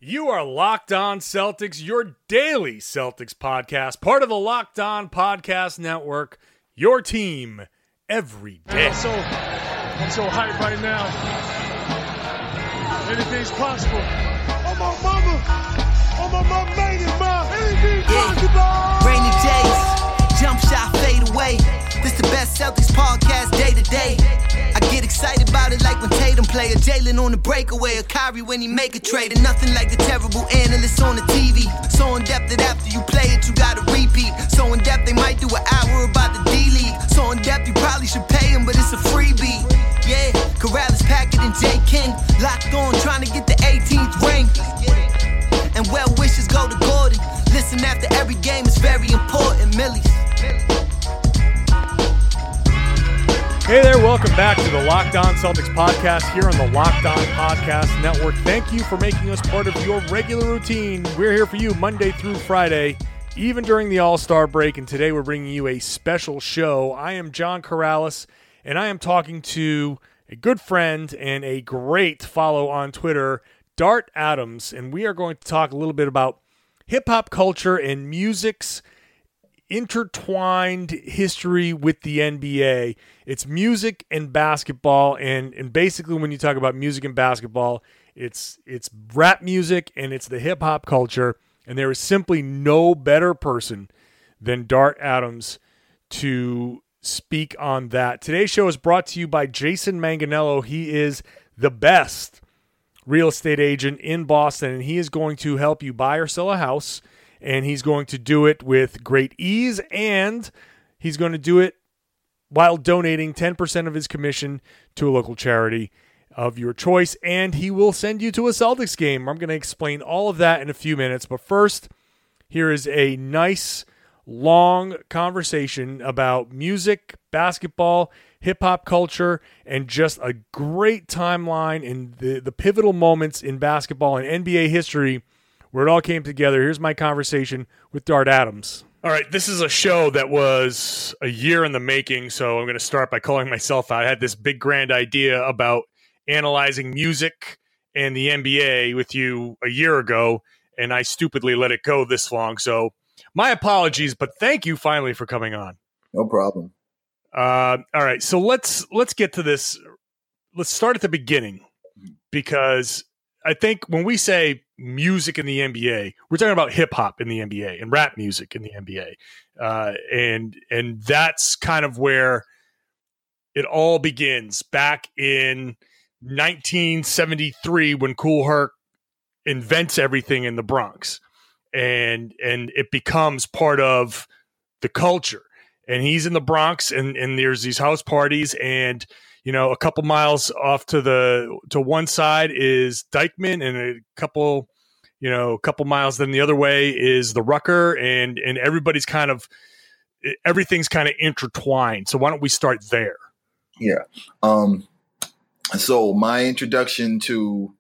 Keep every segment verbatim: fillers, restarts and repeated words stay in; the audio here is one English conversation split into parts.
You are Locked On Celtics, your daily Celtics podcast, part of the Locked On Podcast Network, your team every day. I'm so, I'm so hyped right now. Anything's possible. Oh, my mama. Oh, my mama made it, ma. Anything's yeah. possible. Rainy days, jump shot, fade away. This the best Celtics podcast day to day. I get excited about it like when Tatum play, or Jalen on the breakaway, or Kyrie when he make a trade. And nothing like the terrible analysts on the T V. So in depth that after you play it, you gotta repeat. So in depth they might do an hour about the D-League. So in depth you probably should pay him, but it's a freebie. Yeah, Corrales, Packard, and J. King locked on, trying to get the eighteenth ring. And well wishes go to Gordon. Listen after every game is very important, Millies. Hey there, welcome back to the Locked On Celtics podcast here on the Locked On Podcast Network. Thank you for making us part of your regular routine. We're here for you Monday through Friday, even during the All-Star break, and today we're bringing you a special show. I am John Corrales, and I am talking to a good friend and a great follow on Twitter, Dart Adams, and we are going to talk a little bit about hip-hop culture and music's intertwined history with the N B A. It's music and basketball, and and basically when you talk about music and basketball, it's it's rap music and it's the hip hop culture, and there is simply no better person than Dart Adams to speak on that. Today's show is brought to you by Jason Manganello. He is the best real estate agent in Boston, and he is going to help you buy or sell a house. And he's going to do it with great ease, and he's going to do it while donating ten percent of his commission to a local charity of your choice, and he will send you to a Celtics game. I'm going to explain all of that in a few minutes, but first, here is a nice, long conversation about music, basketball, hip-hop culture, and just a great timeline in the, the pivotal moments in basketball and N B A history where it all came together. Here's my conversation with Dart Adams. All right, this is a show that was a year in the making, so I'm going to start by calling myself out. I had this big grand idea about analyzing music and the N B A with you a year ago, and I stupidly let it go this long. So my apologies, but thank you finally for coming on. No problem. Uh, all right, so let's let's get to this. Let's start at the beginning, because I think when we say music in the N B A, we're talking about hip hop in the N B A and rap music in the N B A. Uh, and, and that's kind of where it all begins back in nineteen seventy-three when Kool Herc invents everything in the Bronx, and, and it becomes part of the culture. And he's in the Bronx, and, and there's these house parties, and you know, a couple miles off to the to one side is Dykeman, and a couple, you know, a couple miles then the other way is the Rucker, and and everybody's kind of everything's kind of intertwined. So why don't we start there? Yeah. Um, so my introduction to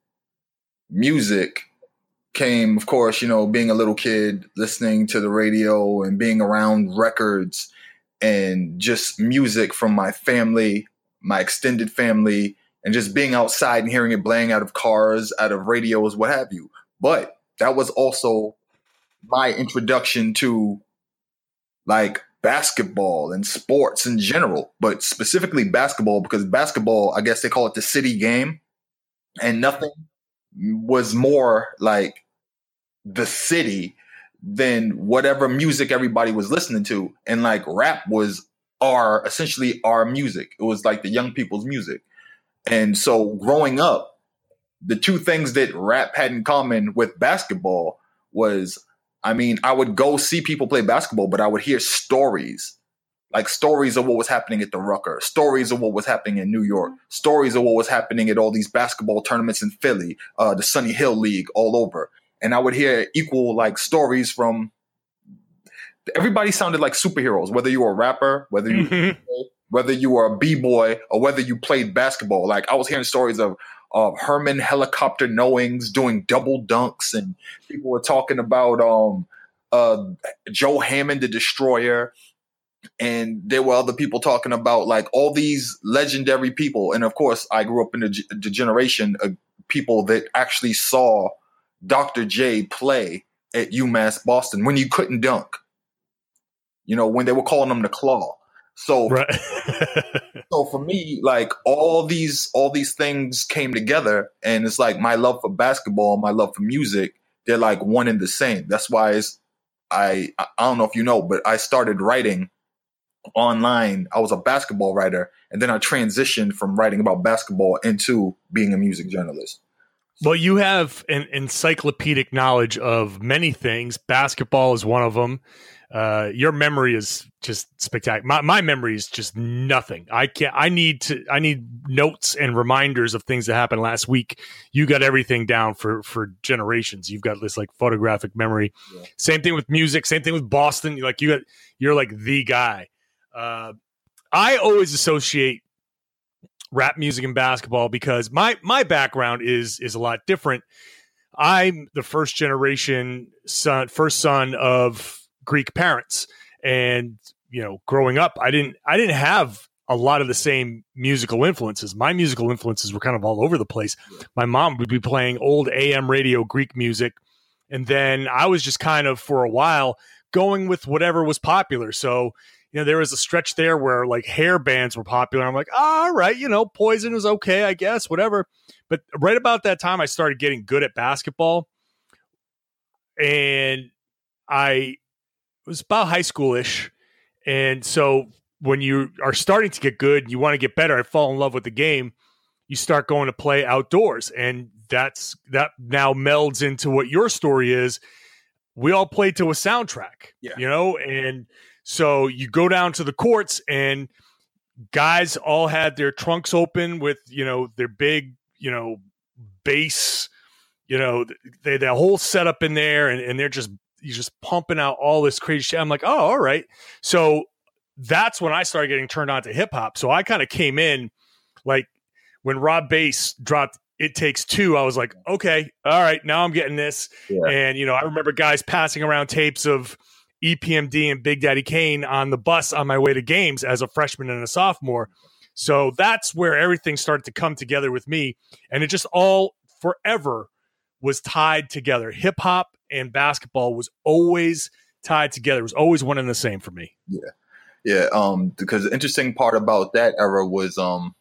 music came, of course, you know, being a little kid, listening to the radio and being around records and just music from my family, my extended family, and just being outside and hearing it playing out of cars, out of radios, what have you. But that was also my introduction to like basketball and sports in general, but specifically basketball, because basketball, I guess they call it the city game, and nothing was more like the city than whatever music everybody was listening to. And like rap was our essentially our music. It was like the young people's music. And so growing up, the two things that rap had in common with basketball was, I mean, I would go see people play basketball, but I would hear stories, like stories of what was happening at the Rucker, stories of what was happening in New York, stories of what was happening at all these basketball tournaments in Philly, uh, the Sunny Hill League, all over. And I would hear equal like stories from everybody. Sounded like superheroes, whether you were a rapper, whether you mm-hmm. whether you were a b-boy, or whether you played basketball. Like I was hearing stories of of Herman Helicopter Knowings doing double dunks, and people were talking about um uh Joe Hammond the Destroyer, and there were other people talking about like all these legendary people. And of course, I grew up in the, the generation of people that actually saw Doctor J play at UMass Boston when you couldn't dunk. You know, when they were calling him the Claw. So, right. so for me, like all these all these things came together, and it's like my love for basketball, my love for music, they're like one and the same. That's why it's, I I don't know if you know, but I started writing online. I was a basketball writer, and then I transitioned from writing about basketball into being a music journalist. Well, you have an encyclopedic knowledge of many things. Basketball is one of them. Uh, your memory is just spectacular. My, my memory is just nothing. I can't. I need to. I need notes and reminders of things that happened last week. You got everything down for for generations. You've got this like photographic memory. Yeah. Same thing with music. Same thing with Boston. Like you got. You're like the guy. Uh, I always associate rap music and basketball because my my background is is a lot different. I'm the first generation son, first son of Greek parents, and you know, growing up, I didn't I didn't have a lot of the same musical influences. My musical influences were kind of all over the place. My mom would be playing old A M radio Greek music, and then I was just kind of for a while going with whatever was popular. So, you know, there was a stretch there where like hair bands were popular. I'm like, oh, all right, you know, Poison was okay, I guess, whatever. But right about that time, I started getting good at basketball, and I it was about high school-ish. And so when you are starting to get good, you want to get better, I fall in love with the game, you start going to play outdoors. And that's that now melds into what your story is. We all played to a soundtrack, yeah. you know? And so you go down to the courts and guys all had their trunks open with, you know, their big, you know, bass, you know, they the whole setup in there, and, and they're just you're just pumping out all this crazy shit. I'm like, oh, all right. So that's when I started getting turned on to hip hop. So I kind of came in like when Rob Bass dropped It Takes Two, I was like, okay, all right, now I'm getting this. Yeah. And, you know, I remember guys passing around tapes of E P M D and Big Daddy Kane on the bus on my way to games as a freshman and a sophomore. So that's where everything started to come together with me. And it just all forever was tied together. Hip hop and basketball was always tied together. It was always one and the same for me. Yeah. Yeah. Um, because the interesting part about that era was um,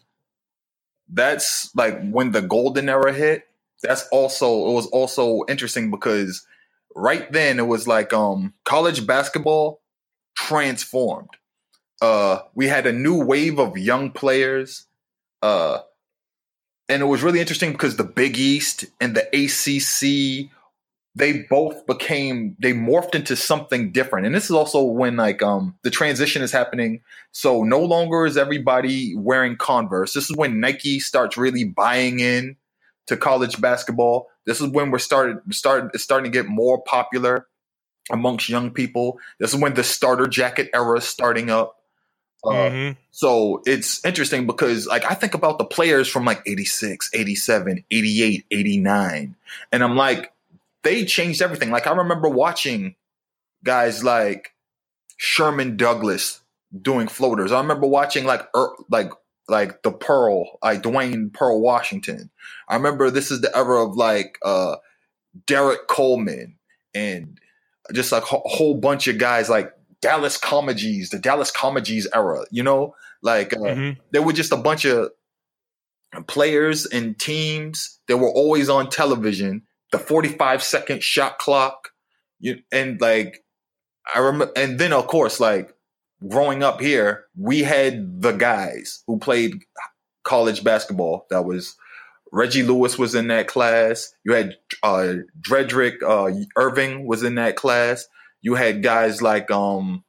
that's like when the golden era hit. That's also, it was also interesting because right then it was like um, college basketball transformed. Uh, we had a new wave of young players. Uh, and it was really interesting because the Big East and the A C C, they both became, they morphed into something different. And this is also when like um, the transition is happening. So no longer is everybody wearing Converse. This is when Nike starts really buying in to college basketball. This is when we're started, started, it's starting to get more popular amongst young people. This is when the starter jacket era is starting up. Uh, mm-hmm. So it's interesting because like I think about the players from like eighty-six, eighty-seven, eighty-eight, eighty-nine. And I'm like, they changed everything. Like I remember watching guys like Sherman Douglas doing floaters. I remember watching like er, like like the Pearl, like Dwayne Pearl Washington. I remember this is the era of like uh, Derek Coleman and just like a whole bunch of guys like Dallas Comegys, the Dallas Comegys era, you know, like uh, mm-hmm. there were just a bunch of players and teams that were always on television. The forty-five second shot clock, you, and like I remember, and then of course, like growing up here, we had the guys who played college basketball. That was Reggie Lewis was in that class. You had uh, Dredrick uh, Irving was in that class. You had guys like um,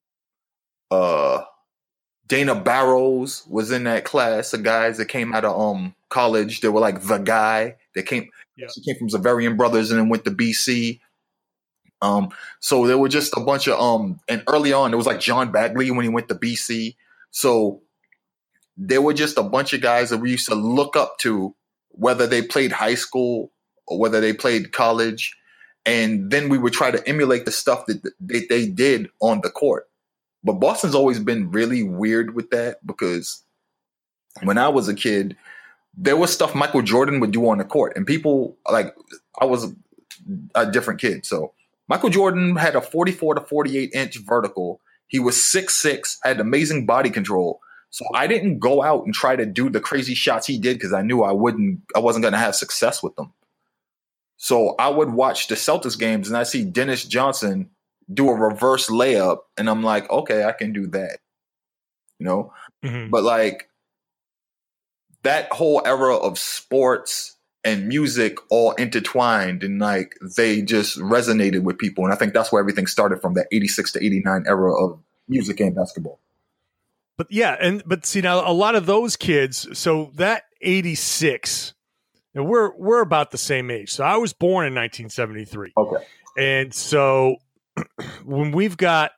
uh, Dana Barrows was in that class of guys that came out of um, college. They were like the guy that came. Yeah. She came from Zavarian Brothers and then went to B C. Um, so there were just a bunch of um, and early on it was like John Bagley when he went to B C. So there were just a bunch of guys that we used to look up to, whether they played high school or whether they played college. And then we would try to emulate the stuff that they, they did on the court. But Boston's always been really weird with that because when I was a kid, there was stuff Michael Jordan would do on the court, and people like I was a different kid. So Michael Jordan had a forty-four to forty-eight inch vertical. He was six six, had amazing body control. So I didn't go out and try to do the crazy shots he did because I knew I wouldn't, I wasn't going to have success with them. So I would watch the Celtics games and I see Dennis Johnson do a reverse layup, and I'm like, okay, I can do that, you know. Mm-hmm. But like that whole era of sports and music all intertwined, and like they just resonated with people, and I think that's where everything started from, that eighty-six to eighty-nine era of music and basketball. But yeah, and but see now a lot of those kids, so that eighty-six, and we're we're about the same age. So I was born in nineteen seventy-three. Okay. And so when we've got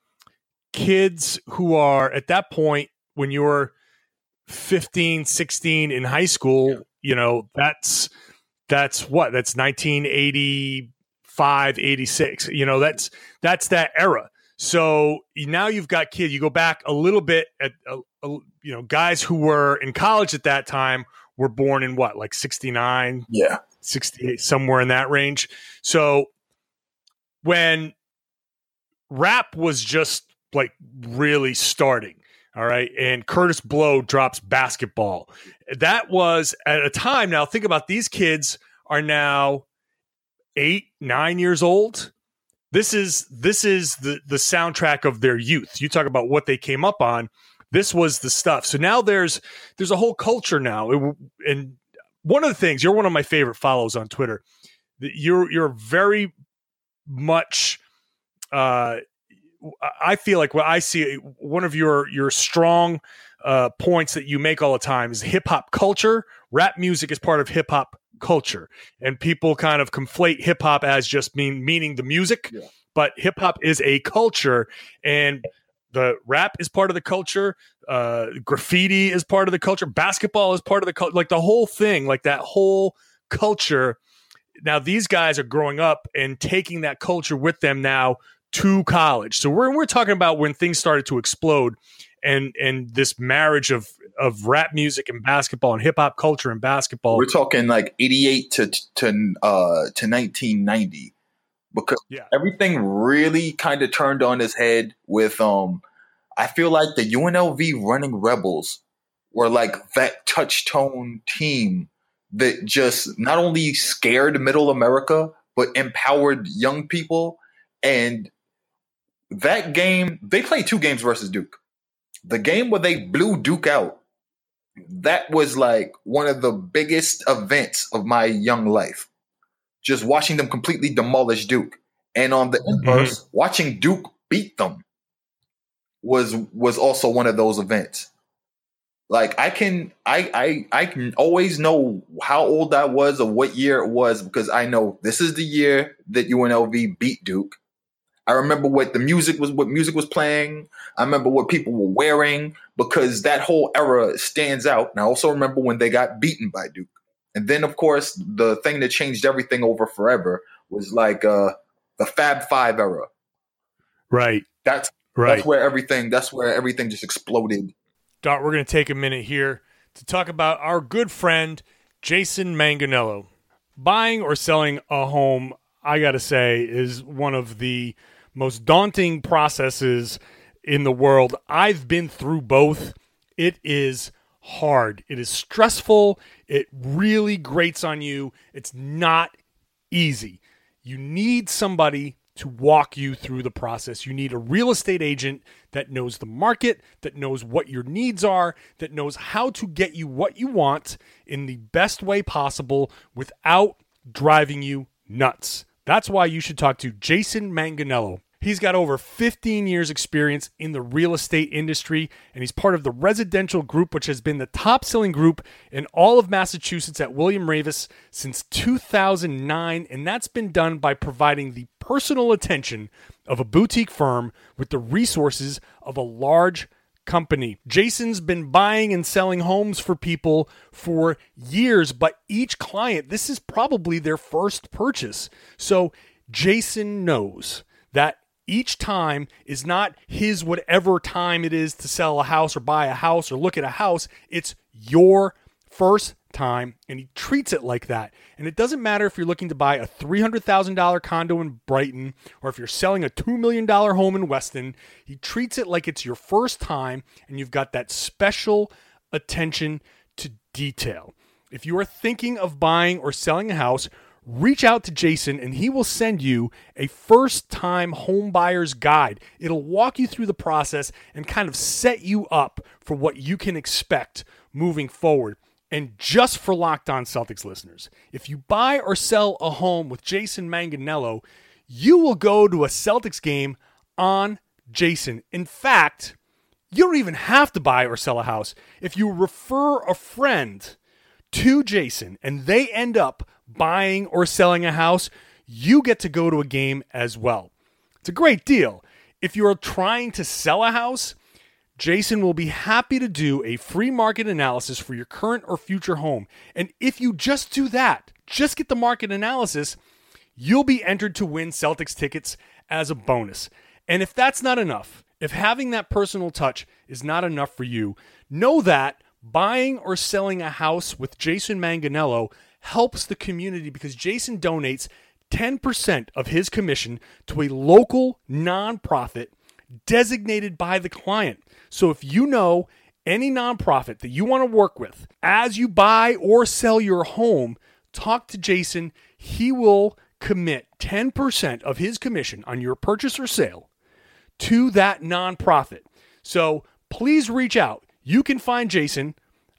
kids who are at that point, when you're fifteen, sixteen in high school, yeah. you know, that's that's what? That's nineteen eighty-five, eighty-six. You know, that's that's that era. So now you've got kids, you go back a little bit at, uh, uh, you know, guys who were in college at that time were born in what, like sixty-nine, yeah, sixty-eight, somewhere in that range. So when rap was just like really starting, all right, and Curtis Blow drops Basketball, that was at a time, now think about, these kids are now eight, nine years old. This is this is the, the soundtrack of their youth. You talk about what they came up on. This was the stuff. So now there's there's a whole culture now. It, and one of the things, you're one of my favorite follows on Twitter. You're you're very much. Uh, I feel like what I see, one of your your strong uh, points that you make all the time is hip hop culture. Rap music is part of hip hop culture, and people kind of conflate hip hop as just mean meaning the music, yeah. but hip hop is a culture, and the rap is part of the culture. Uh, graffiti is part of the culture. Basketball is part of the culture. Like the whole thing, like that whole culture. Now these guys are growing up and taking that culture with them now to college. So we're we're talking about when things started to explode, and and this marriage of of rap music and basketball and hip hop culture and basketball. We're talking like eighty-eight to to uh to nineteen ninety, because yeah. everything really kind of turned on its head with um I feel like the U N L V Running Rebels were like that touch tone team that just not only scared middle America but empowered young people. And that game, they played two games versus Duke. The game where they blew Duke out, that was like one of the biggest events of my young life. Just watching them completely demolish Duke. And on the inverse, mm-hmm. watching Duke beat them was was also one of those events. Like I can I I I can always know how old I was or what year it was, because I know this is the year that U N L V beat Duke. I remember what the music was, what music was playing. I remember what people were wearing, because that whole era stands out. And I also remember when they got beaten by Duke. And then, of course, the thing that changed everything over forever was like uh, the Fab Five era. Right. That's right. That's where everything. That's where everything just exploded. Dart, we're going to take a minute here to talk about our good friend Jason Manganello. Buying or selling a home, I got to say, is one of the most daunting processes in the world. I've been through both. It is hard. It is stressful. It really grates on you. It's not easy. You need somebody to walk you through the process. You need a real estate agent that knows the market, that knows what your needs are, that knows how to get you what you want in the best way possible without driving you nuts. That's why you should talk to Jason Manganello. He's got over fifteen years experience in the real estate industry, and he's part of the residential group, which has been the top selling group in all of Massachusetts at William Raveis since two thousand nine. And that's been done by providing the personal attention of a boutique firm with the resources of a large company. Jason's been buying and selling homes for people for years, but each client, this is probably their first purchase. So Jason knows that each time is not his whatever time it is to sell a house or buy a house or look at a house. It's your first time, and he treats it like that. And it doesn't matter if you're looking to buy a three hundred thousand dollars condo in Brighton or if you're selling a two million dollars home in Weston. He treats it like it's your first time, and you've got that special attention to detail. If you are thinking of buying or selling a house, reach out to Jason and he will send you a first-time home buyer's guide. It'll walk you through the process and kind of set you up for what you can expect moving forward. And just for Locked On Celtics listeners, if you buy or sell a home with Jason Manganello, you will go to a Celtics game on Jason. In fact, you don't even have to buy or sell a house. If you refer a friend to Jason and they end up buying or selling a house, you get to go to a game as well. It's a great deal. If you're trying to sell a house, Jason will be happy to do a free market analysis for your current or future home. And if you just do that, just get the market analysis, you'll be entered to win Celtics tickets as a bonus. And if that's not enough, if having that personal touch is not enough for you, know that buying or selling a house with Jason Manganello helps the community because Jason donates ten percent of his commission to a local nonprofit designated by the client. So if you know any nonprofit that you want to work with as you buy or sell your home, talk to Jason. He will commit ten percent of his commission on your purchase or sale to that nonprofit. So please reach out. You can find Jason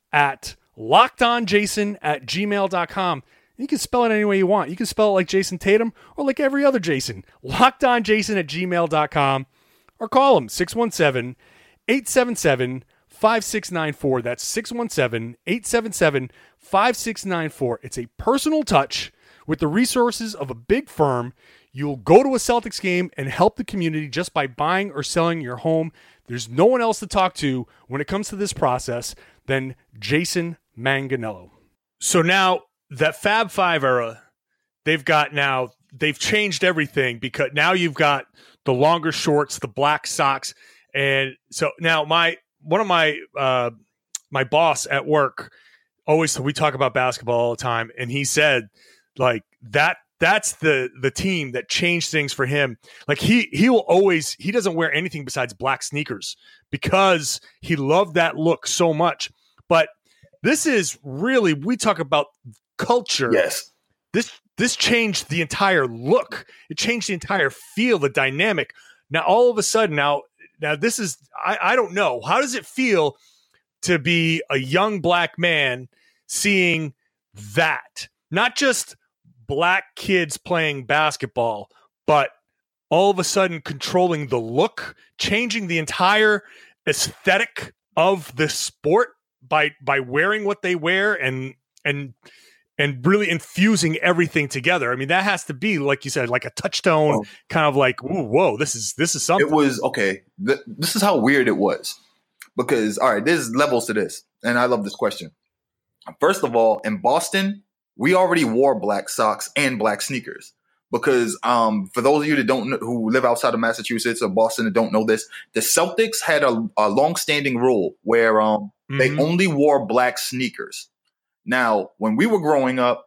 at lockedonjason at gmail dot com. You can spell it any way you want. You can spell it like Jason Tatum or like every other Jason. lockedonjason at gmail dot com or call him six one seven, eight seven seven, five six nine four. That's six one seven, eight seven seven, five six nine four. It's a personal touch with the resources of a big firm. You'll go to a Celtics game and help the community just by buying or selling your home. There's no one else to talk to when it comes to this process than Jason Manganello. So now that Fab Five era, they've got now, they've changed everything because now you've got the longer shorts, the black socks. And so now my, one of my, uh, my boss at work always, we talk about basketball all the time. And he said like that, that's the, the team that changed things for him. Like he, he will always, he doesn't wear anything besides black sneakers because he loved that look so much. But this is really, we talk about culture. Yes. This, this changed the entire look. It changed the entire feel, the dynamic. Now, all of a sudden now, now this is, I, I don't know. How does it feel to be a young black man seeing that? Not just black kids playing basketball, but all of a sudden controlling the look, changing the entire aesthetic of the sport by by wearing what they wear and and and really infusing everything together. I mean, that has to be, like you said, like a touchstone, oh. kind of like, ooh, whoa, this is this is something. It was okay. Th- this is how weird it was because all right, there's levels to this, and I love this question. First of all, in Boston, we already wore black socks and black sneakers because um, for those of you that don't know, who live outside of Massachusetts or Boston that don't know this, the Celtics had a, a long-standing rule where um, mm-hmm. they only wore black sneakers. Now, when we were growing up,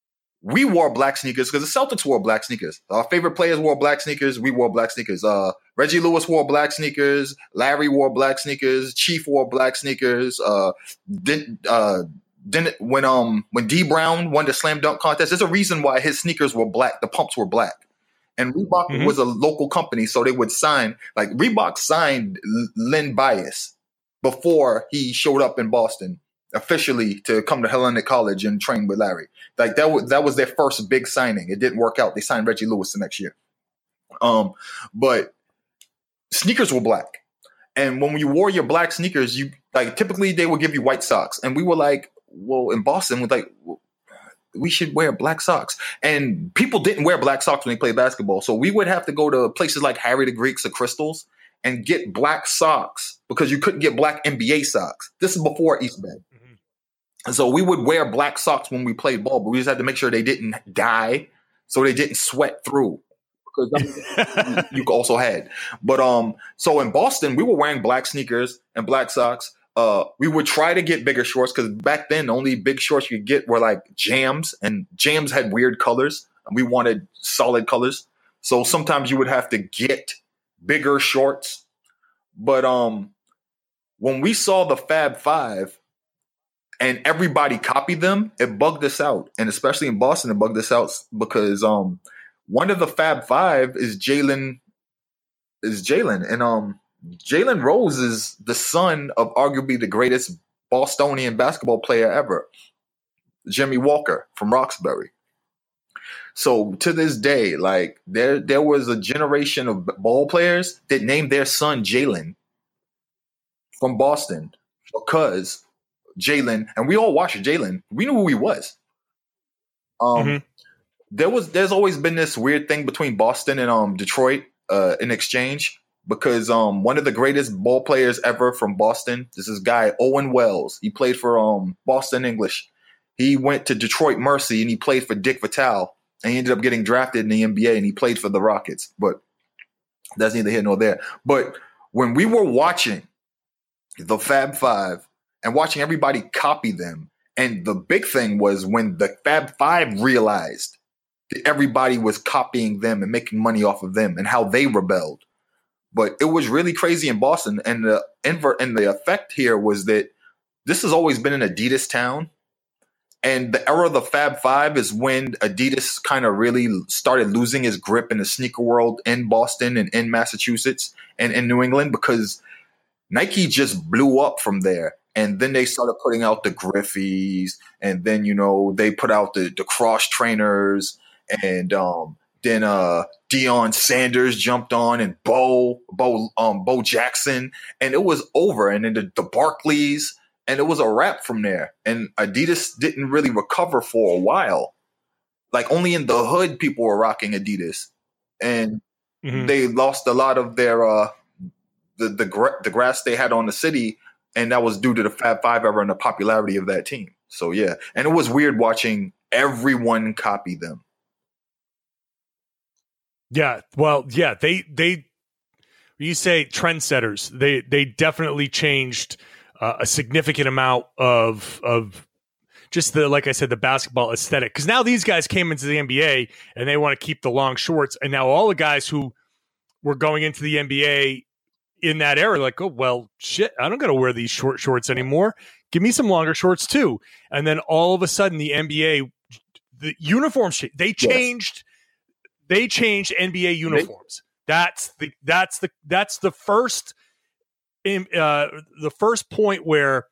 we wore black sneakers because the Celtics wore black sneakers. Our favorite players wore black sneakers. We wore black sneakers. Uh, Reggie Lewis wore black sneakers. Larry wore black sneakers. Chief wore black sneakers. Uh, did, uh, Then when um when D Brown won the slam dunk contest, there's a reason why his sneakers were black. The pumps were black, and Reebok mm-hmm. was a local company, so they would sign like Reebok signed Len Bias before he showed up in Boston officially to come to Hellenic College and train with Larry. Like that was that was their first big signing. It didn't work out. They signed Reggie Lewis the next year. Um, but sneakers were black, and when you wore your black sneakers, you like typically they would give you white socks, and we were like. Well, in Boston, we're like, we should wear black socks. And people didn't wear black socks when they played basketball. So we would have to go to places like Harry the Greeks or Crystals and get black socks because you couldn't get black N B A socks. This is before East Bend. Mm-hmm. And so we would wear black socks when we played ball, but we just had to make sure they didn't dye so they didn't sweat through. Because that's you also had. But um, so in Boston, we were wearing black sneakers and black socks. uh, we would try to get bigger shorts because back then only big shorts you could get were like Jams, and Jams had weird colors. And we wanted solid colors, so sometimes you would have to get bigger shorts. But um, when we saw the Fab Five and everybody copied them, it bugged us out, and especially in Boston, it bugged us out because um, one of the Fab Five is Jalen. Is Jalen and um. Jalen Rose is the son of arguably the greatest Bostonian basketball player ever, Jimmy Walker from Roxbury. So to this day, like there, there was a generation of ball players that named their son Jalen from Boston because Jalen, and we all watched Jalen. We knew who he was. Um, mm-hmm. There was, there's always been this weird thing between Boston and um Detroit uh, in exchange. Because um, one of the greatest ball players ever from Boston, this is guy Owen Wells. He played for um, Boston English. He went to Detroit Mercy and he played for Dick Vitale. And he ended up getting drafted in the N B A and he played for the Rockets. But that's neither here nor there. But when we were watching the Fab Five and watching everybody copy them, and the big thing was when the Fab Five realized that everybody was copying them and making money off of them and how they rebelled. But it was really crazy in Boston, and the invert and the effect here was that this has always been an Adidas town, and the era of the Fab Five is when Adidas kind of really started losing its grip in the sneaker world in Boston and in Massachusetts and in New England because Nike just blew up from there, and then they started putting out the Griffies, and then you know they put out the the cross trainers, and um, then uh. Deion Sanders jumped on and Bo, Bo, um, Bo Jackson, and it was over. And then the, the Barclays, and it was a wrap from there. And Adidas didn't really recover for a while. Like only in the hood, people were rocking Adidas, and mm-hmm. they lost a lot of their uh, the the gra- the grass they had on the city, and that was due to the Fab Five era and the popularity of that team. So yeah, and it was weird watching everyone copy them. Yeah, well, yeah, they they you say trendsetters. They they definitely changed uh, a significant amount of of just the like I said the basketball aesthetic. Because now these guys came into the N B A and they want to keep the long shorts, and now all the guys who were going into the N B A in that era, like, oh well, shit, I don't got to wear these short shorts anymore. Give me some longer shorts too. And then all of a sudden, the N B A, the uniforms, they changed. Yes. They changed N B A uniforms. That's the that's the that's the first in, uh, the first point where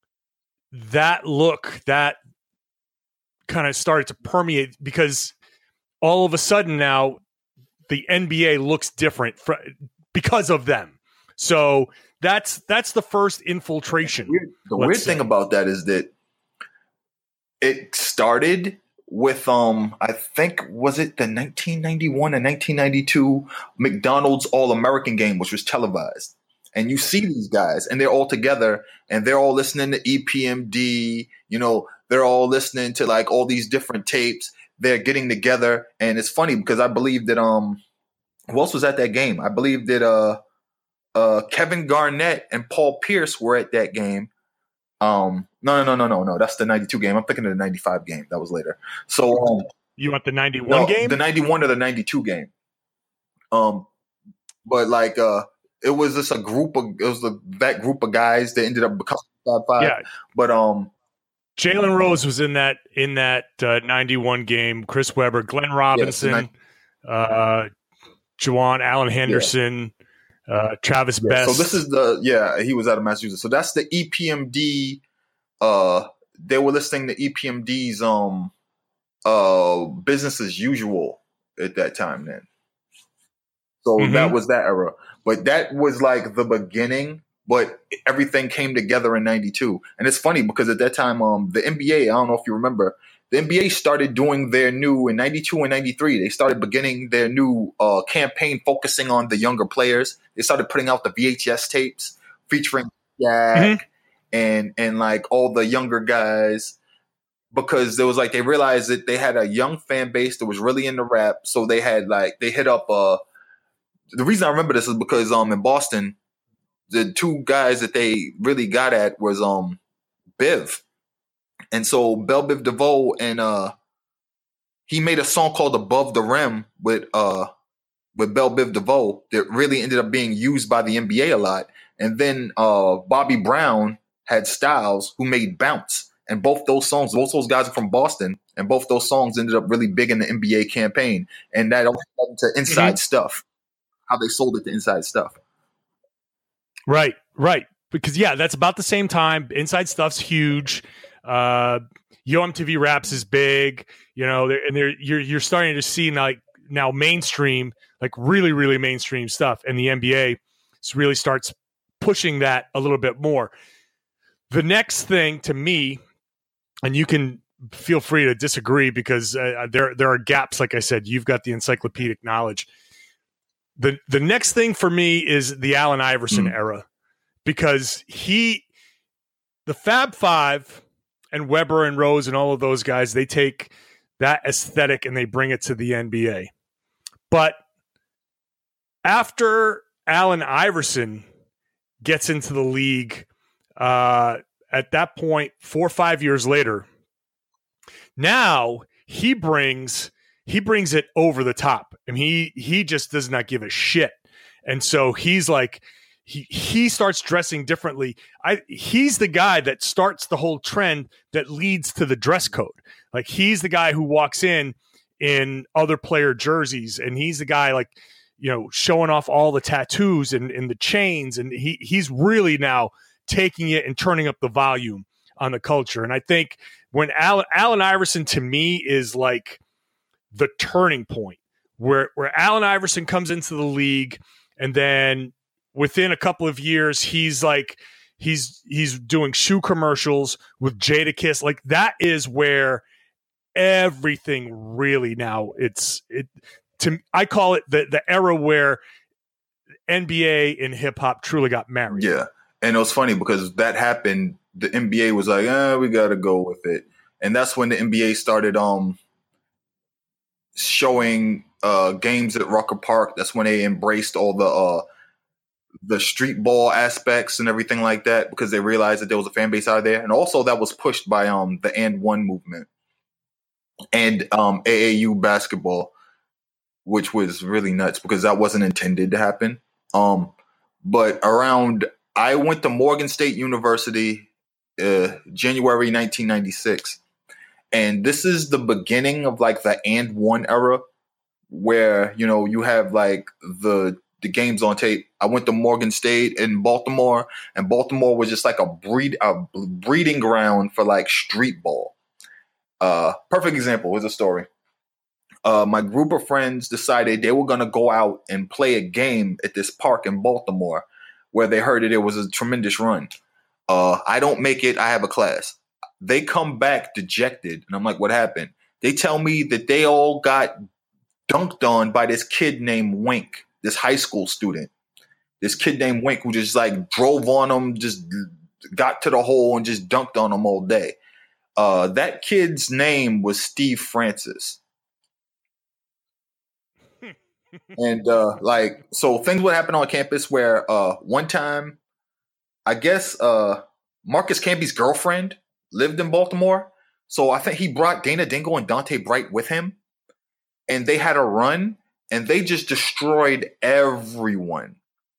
that look that kind of started to permeate because all of a sudden now the N B A looks different for, because of them. So that's that's the first infiltration. The weird, the weird thing about that is that it started with um I think was it the nineteen ninety-one and nineteen ninety-two McDonald's All-American game, which was televised. And you see these guys and they're all together and they're all listening to E P M D, you know, they're all listening to like all these different tapes. They're getting together, and it's funny because I believe that um who else was at that game? I believe that uh uh Kevin Garnett and Paul Pierce were at that game. Um, no, no, no, no, no, no. That's the ninety-two game. I'm thinking of the ninety-five game. That was later. So um, you want the ninety-one no, game? The ninety-one or the ninety-two game. Um, but like, uh, it was just a group of it was the, that group of guys that ended up becoming Fab Five. Yeah. But um, Jalen Rose was in that in that uh, ninety-one game. Chris Webber, Glenn Robinson, yes, uh, Juwan Allen Henderson. Yeah. Uh, Travis yeah, Best. So this is the yeah he was out of Massachusetts. So that's the E P M D. Uh, they were listening to E P M D's um uh business as usual at that time. Then, so mm-hmm. that was that era. But that was like the beginning. But everything came together in ninety-two, and it's funny because at that time, um, the N B A. I don't know if you remember. The N B A started doing their new in ninety-two and ninety-three. They started beginning their new uh, campaign focusing on the younger players. They started putting out the V H S tapes featuring Shaq mm-hmm. and and like all the younger guys because there was like they realized that they had a young fan base that was really into rap. So they had like they hit up. Uh, the reason I remember this is because um in Boston the two guys that they really got at was um Biv. And so Bell Biv DeVoe, and uh he made a song called Above the Rim with uh with Bell Biv DeVoe that really ended up being used by the N B A a lot. And then uh Bobby Brown had Styles, who made Bounce. And both those songs, both those guys are from Boston, and both those songs ended up really big in the N B A campaign. And that also led to Inside mm-hmm. Stuff, how they sold it to Inside Stuff. Right, right. Because, yeah, that's about the same time. Inside Stuff's huge. Uh, Yo M T V Raps is big, you know, and they're, you're you're starting to see like now mainstream, like really, really mainstream stuff. And the N B A really starts pushing that a little bit more. The next thing to me, and you can feel free to disagree because uh, there there are gaps. Like I said, you've got the encyclopedic knowledge. The the next thing for me is the Allen Iverson mm. era, because he, the Fab Five and Weber and Rose and all of those guys, they take that aesthetic and they bring it to the N B A. But after Allen Iverson gets into the league, uh, at that point, four or five years later, now he brings he brings it over the top. I mean, he he just does not give a shit. And so he's like, he he starts dressing differently. I he's the guy that starts the whole trend that leads to the dress code. Like, he's the guy who walks in in other player jerseys, and he's the guy, like, you know, showing off all the tattoos and, and the chains, and he he's really now taking it and turning up the volume on the culture. And I think when Allen, Allen Iverson, to me, is like the turning point where, where Allen Iverson comes into the league, and then within a couple of years, he's like, he's, he's doing shoe commercials with Jadakiss. Like, that is where everything really now it's, it, to, I call it the, the era where N B A and hip hop truly got married. Yeah. And it was funny because that happened. The N B A was like, eh, we got to go with it. And that's when the N B A started um, showing uh, games at Rucker Park. That's when they embraced all the uh, the street ball aspects and everything like that, because they realized that there was a fan base out there. And also that was pushed by um, the And One movement and um, A A U basketball, which was really nuts because that wasn't intended to happen. Um, but around... I went to Morgan State University, uh, January nineteen ninety-six, and this is the beginning of like the And One era, where, you know, you have like the the games on tape. I went to Morgan State in Baltimore, and Baltimore was just like a breed a breeding ground for like street ball. Uh, perfect example is a story. Uh, my group of friends decided they were going to go out and play a game at this park in Baltimore, where they heard that it was a tremendous run. Uh, I don't make it. I have a class. They come back dejected. And I'm like, what happened? They tell me that they all got dunked on by this kid named Wink, this high school student. This kid named Wink who just like drove on them, just got to the hole and just dunked on them all day. Uh, that kid's name was Steve Francis. And uh, like, so things would happen on campus where uh, one time, I guess uh, Marcus Camby's girlfriend lived in Baltimore. So I think he brought Dana Dingle and Dante Bright with him, and they had a run, and they just destroyed everyone.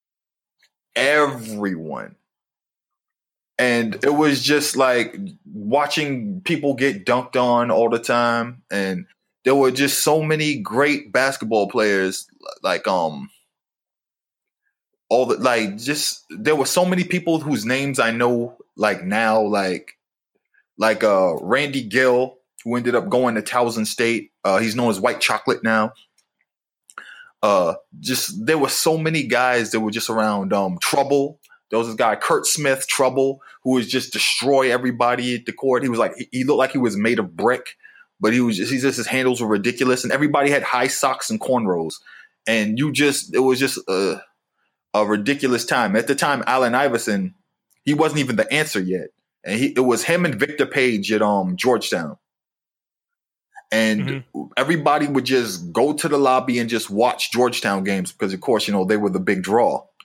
Everyone. And it was just like watching people get dunked on all the time. And there were just so many great basketball players, like um, all the like just there were so many people whose names I know like now, like like uh Randy Gill, who ended up going to Towson State. Uh, he's known as White Chocolate now. Uh, just there were so many guys that were just around. Um, Trouble. There was this guy Kurt Smith, Trouble, who was just destroy everybody at the court. He was like he, he looked like he was made of brick. But he was just, he just, his handles were ridiculous, and everybody had high socks and cornrows. And you just, it was just a, a ridiculous time. At the time, Allen Iverson, he wasn't even the answer yet. And he, it was him and Victor Page at um, Georgetown. And mm-hmm. everybody would just go to the lobby and just watch Georgetown games because, of course, you know, they were the big draw.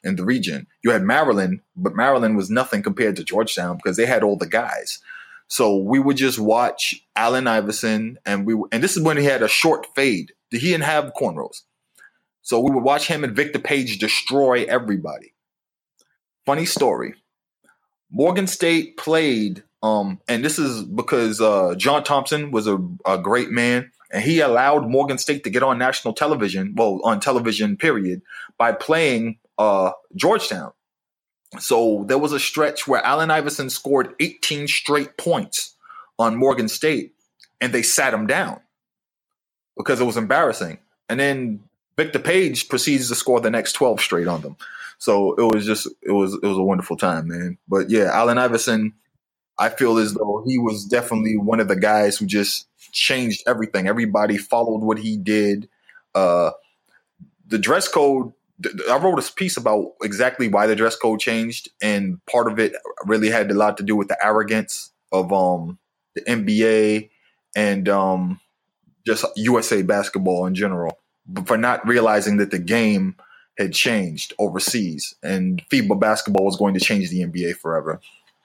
in the region. You had Maryland, but Maryland was nothing compared to Georgetown because they had all the guys. So we would just watch Allen Iverson, and we and this is when he had a short fade. He didn't have cornrows. So we would watch him and Victor Page destroy everybody. Funny story. Morgan State played, um, and this is because uh, John Thompson was a, a great man, and he allowed Morgan State to get on national television, well, on television, period, by playing uh, Georgetown. So there was a stretch where Allen Iverson scored eighteen straight points on Morgan State, and they sat him down because it was embarrassing. And then Victor Page proceeds to score the next twelve straight on them. So it was just it was it was a wonderful time, man. But yeah, Allen Iverson, I feel as though he was definitely one of the guys who just changed everything. Everybody followed what he did. Uh, the dress code. I wrote a piece about exactly why the dress code changed, and part of it really had a lot to do with the arrogance of um, the N B A and um, just U S A basketball in general, but for not realizing that the game had changed overseas, and FIBA basketball was going to change the N B A forever.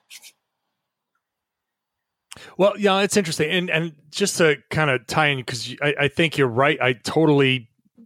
Well, yeah, it's interesting, and and just to kind of tie in, because I, I think you're right. I totally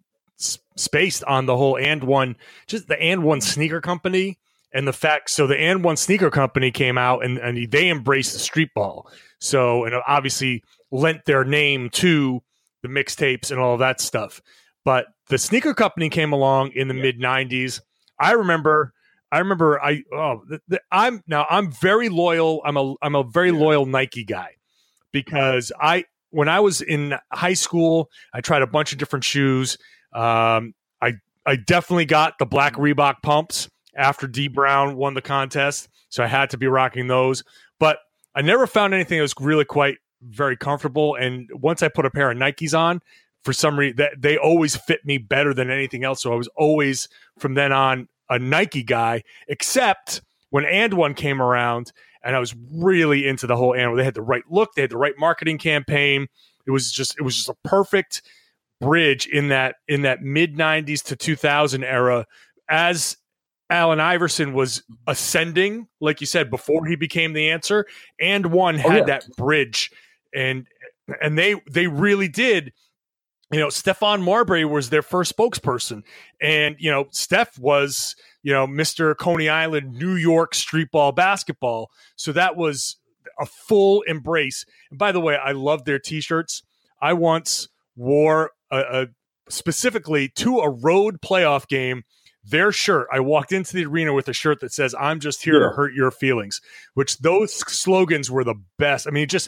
spaced on the whole and one, just the and one sneaker company and the fact. So the and one sneaker company came out and, and they embraced the street ball. So, and obviously lent their name to the mixtapes and all of that stuff. But the sneaker company came along in the mid nineties. I remember, I remember I, oh, the, the, I'm now I'm very loyal. I'm a, I'm a very loyal Nike guy because I, when I was in high school, I tried a bunch of different shoes. Um, I I definitely got the black Reebok pumps after D Brown won the contest, so I had to be rocking those. But I never found anything that was really quite very comfortable. And once I put a pair of Nikes on, for some reason, that they always fit me better than anything else. So I was always from then on a Nike guy, except when And One came around, and I was really into the whole And One. They had the right look, they had the right marketing campaign. It was just it was just a perfect bridge in that in that mid nineties to two thousand era as Allen Iverson was ascending, like you said, before he became the answer. And one had oh, yeah. that bridge, and and they they really did. You know, Stephon Marbury was their first spokesperson, and you know, Steph was you know Mister Coney Island, New York street ball basketball. So that was a full embrace. And by the way, I love their T-shirts. I once wore a, a specifically to a road playoff game, their shirt. I walked into the arena with a shirt that says, "I'm just here yeah. to hurt your feelings," which those slogans were the best. I mean, just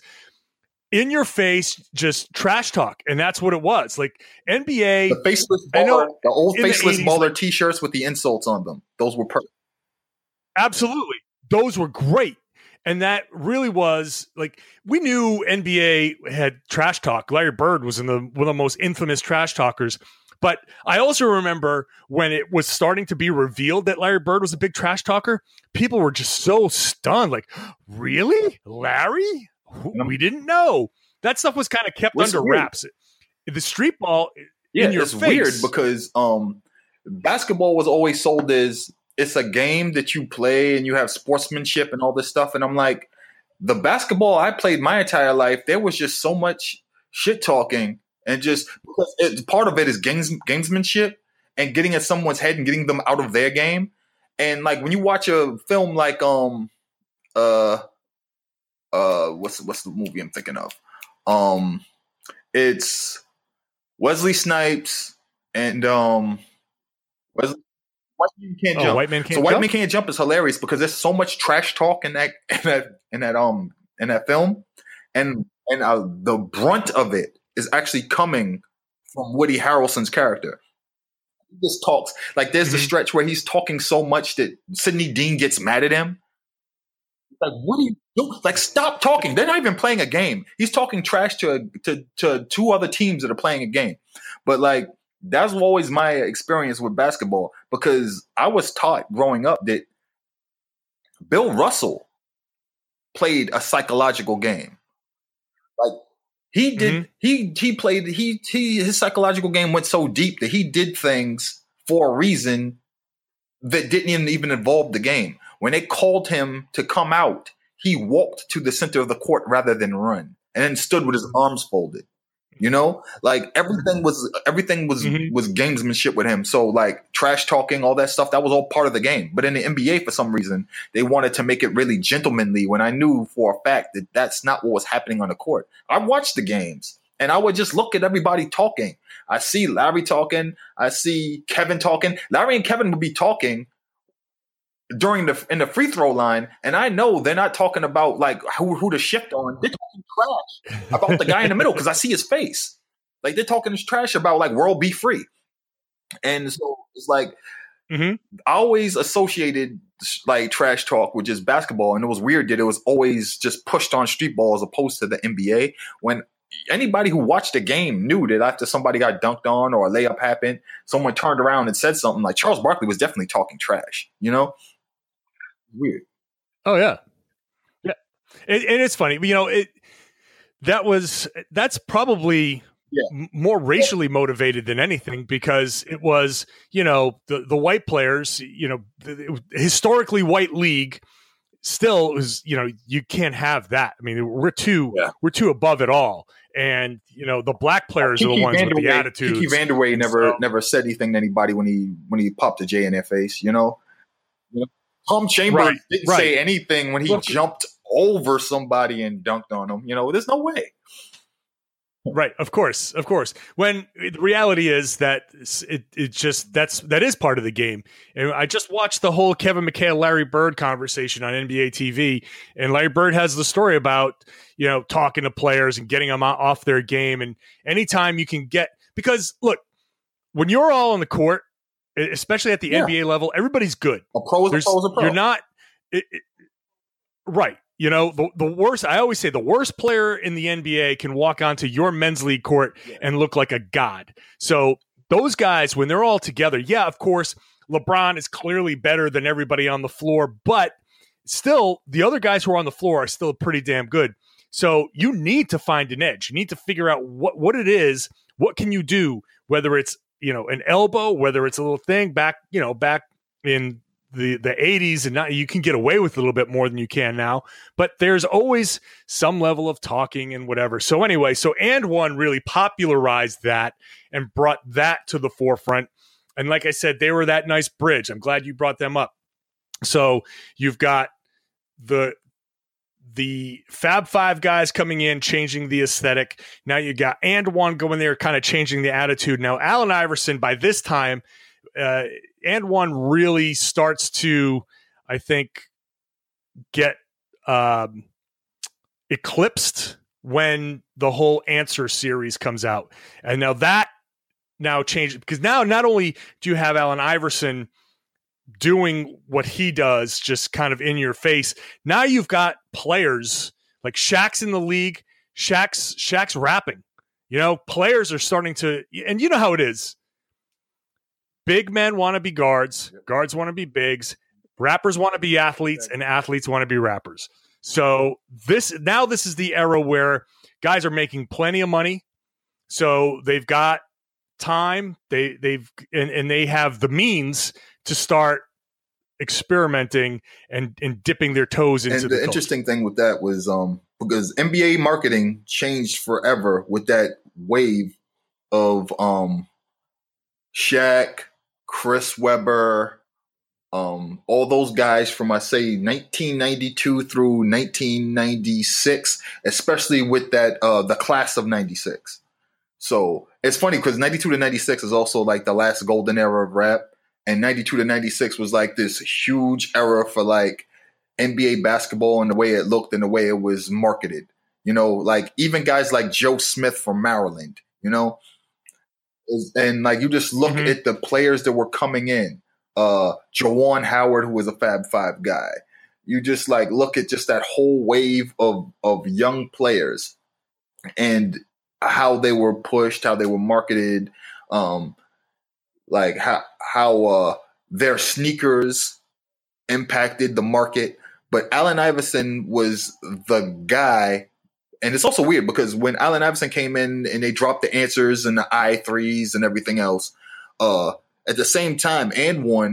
in your face, just trash talk. And that's what it was. Like N B A. The faceless baller, know, the old faceless the eighties, baller T-shirts with the insults on them. Those were perfect. Absolutely. Those were great. And that really was like, we knew N B A had trash talk. Larry Bird was in the one of the most infamous trash talkers. But I also remember when it was starting to be revealed that Larry Bird was a big trash talker, people were just so stunned. Like, really? Larry? We didn't know. That stuff was kind of kept What's under weird? wraps. The street ball yeah, in your it's face. Weird because um, basketball was always sold as it's a game that you play and you have sportsmanship and all this stuff. And I'm like, the basketball I played my entire life, there was just so much shit talking and just because it, part of it is games, gamesmanship and getting at someone's head and getting them out of their game. And like when you watch a film like um uh uh what's what's the movie I'm thinking of? Um, it's Wesley Snipes and um Wesley. White Man Can't oh, Jump. White Man Can't so White Jump? Man Can't Jump is hilarious because there's so much trash talk in that in that in that um in that film, and and uh, the brunt of it is actually coming from Woody Harrelson's character. He just talks like there's mm-hmm. a stretch where he's talking so much that Sidney Dean gets mad at him. Like, what are you doing? Like, stop talking. They're not even playing a game. He's talking trash to to to two other teams that are playing a game, but like. That's always my experience with basketball because I was taught growing up that Bill Russell played a psychological game. Like he did, mm-hmm. he he played he he his psychological game went so deep that he did things for a reason that didn't even involve the game. When they called him to come out, he walked to the center of the court rather than run, and then stood with his arms folded. You know, like everything was everything was Mm-hmm. was gamesmanship with him. So like trash talking, all that stuff, that was all part of the game. But in the N B A, for some reason, they wanted to make it really gentlemanly. When I knew for a fact that that's not what was happening on the court. I watched the games, and I would just look at everybody talking. I see Larry talking. I see Kevin talking. Larry and Kevin would be talking during the in the free throw line, and I know they're not talking about like who who to shift on. They're talking trash about the guy in the middle because I see his face. Like they're talking his trash about like world be free, and so it's like Mm-hmm. I always associated like trash talk with just basketball, and it was weird that it was always just pushed on street ball as opposed to the N B A. When anybody who watched the game knew that after somebody got dunked on or a layup happened, someone turned around and said something. Like Charles Barkley was definitely talking trash, you know. Weird. Oh yeah, yeah, and, and it's funny, you know. It that was that's probably Yeah. m- more racially motivated than anything because it was, you know, the the white players, you know, the, it was historically white league. Still, it was, you know, you can't have that. I mean, we're too Yeah. we're too above it all, and you know, the black players are the ones with the attitudes. Kiki Vanderway never So- never said anything to anybody when he when he popped a J in their face, you know. You know? Tom Chambers Right, didn't right. say anything when he Look- jumped over somebody and dunked on him. You know, there's no way. Right, of course, of course. When the reality is that it it just that's that is part of the game. And I just watched the whole Kevin McHale, Larry Bird conversation on N B A T V, and Larry Bird has the story about, you know, talking to players and getting them o- off their game. And anytime you can get, because look, when you're all on the court, e- especially at the Yeah. N B A level, everybody's good. A pro is a There's- pro is a pro. You're not it, it- right. You know, the, the worst, I always say the worst player in the N B A can walk onto your men's league court and look like a god. So those guys, when they're all together, yeah, of course, LeBron is clearly better than everybody on the floor, but still the other guys who are on the floor are still pretty damn good. So you need to find an edge. You need to figure out what, what it is. What can you do? Whether it's, you know, an elbow, whether it's a little thing back, you know, back in the the eighties, and now you can get away with a little bit more than you can now, but there's always some level of talking and whatever. So anyway, so And One really popularized that and brought that to the forefront. And like I said, they were that nice bridge. I'm glad you brought them up. So you've got the the Fab Five guys coming in, changing the aesthetic. Now you got And One going there, kind of changing the attitude. Now Allen Iverson, by this time, uh, And One really starts to, I think, get um, eclipsed when the whole Answer series comes out. And now that now changes, because now not only do you have Allen Iverson doing what he does, just kind of in your face, now you've got players like Shaq's in the league. Shaq's Shaq's rapping. You know, players are starting to, and you know how it is. Big men want to be guards. Guards want to be bigs. Rappers want to be athletes, and athletes want to be rappers. So this now this is the era where guys are making plenty of money. So they've got time. They they've and, and they have the means to start experimenting and, and dipping their toes into And the, the culture. interesting thing with that was um, because N B A marketing changed forever with that wave of um, Shaq, Chris Webber, um, all those guys from, I say, nineteen ninety-two through nineteen ninety-six, especially with that uh, the class of ninety-six. So it's funny because ninety-two to ninety-six is also like the last golden era of rap. And ninety-two to ninety-six was like this huge era for like N B A basketball and the way it looked and the way it was marketed. You know, like even guys like Joe Smith from Maryland, you know, is- and like you just look Mhm. at the players that were coming in. Uh, Jawan Howard, who was a Fab Five guy. You just like look at just that whole wave of of young players and how they were pushed, how they were marketed. Um, like how how uh, their sneakers impacted the market. But Allen Iverson was the guy, and it's also weird because when Allen Iverson came in and they dropped the Answers and the I threes and everything else, uh, at the same time, And One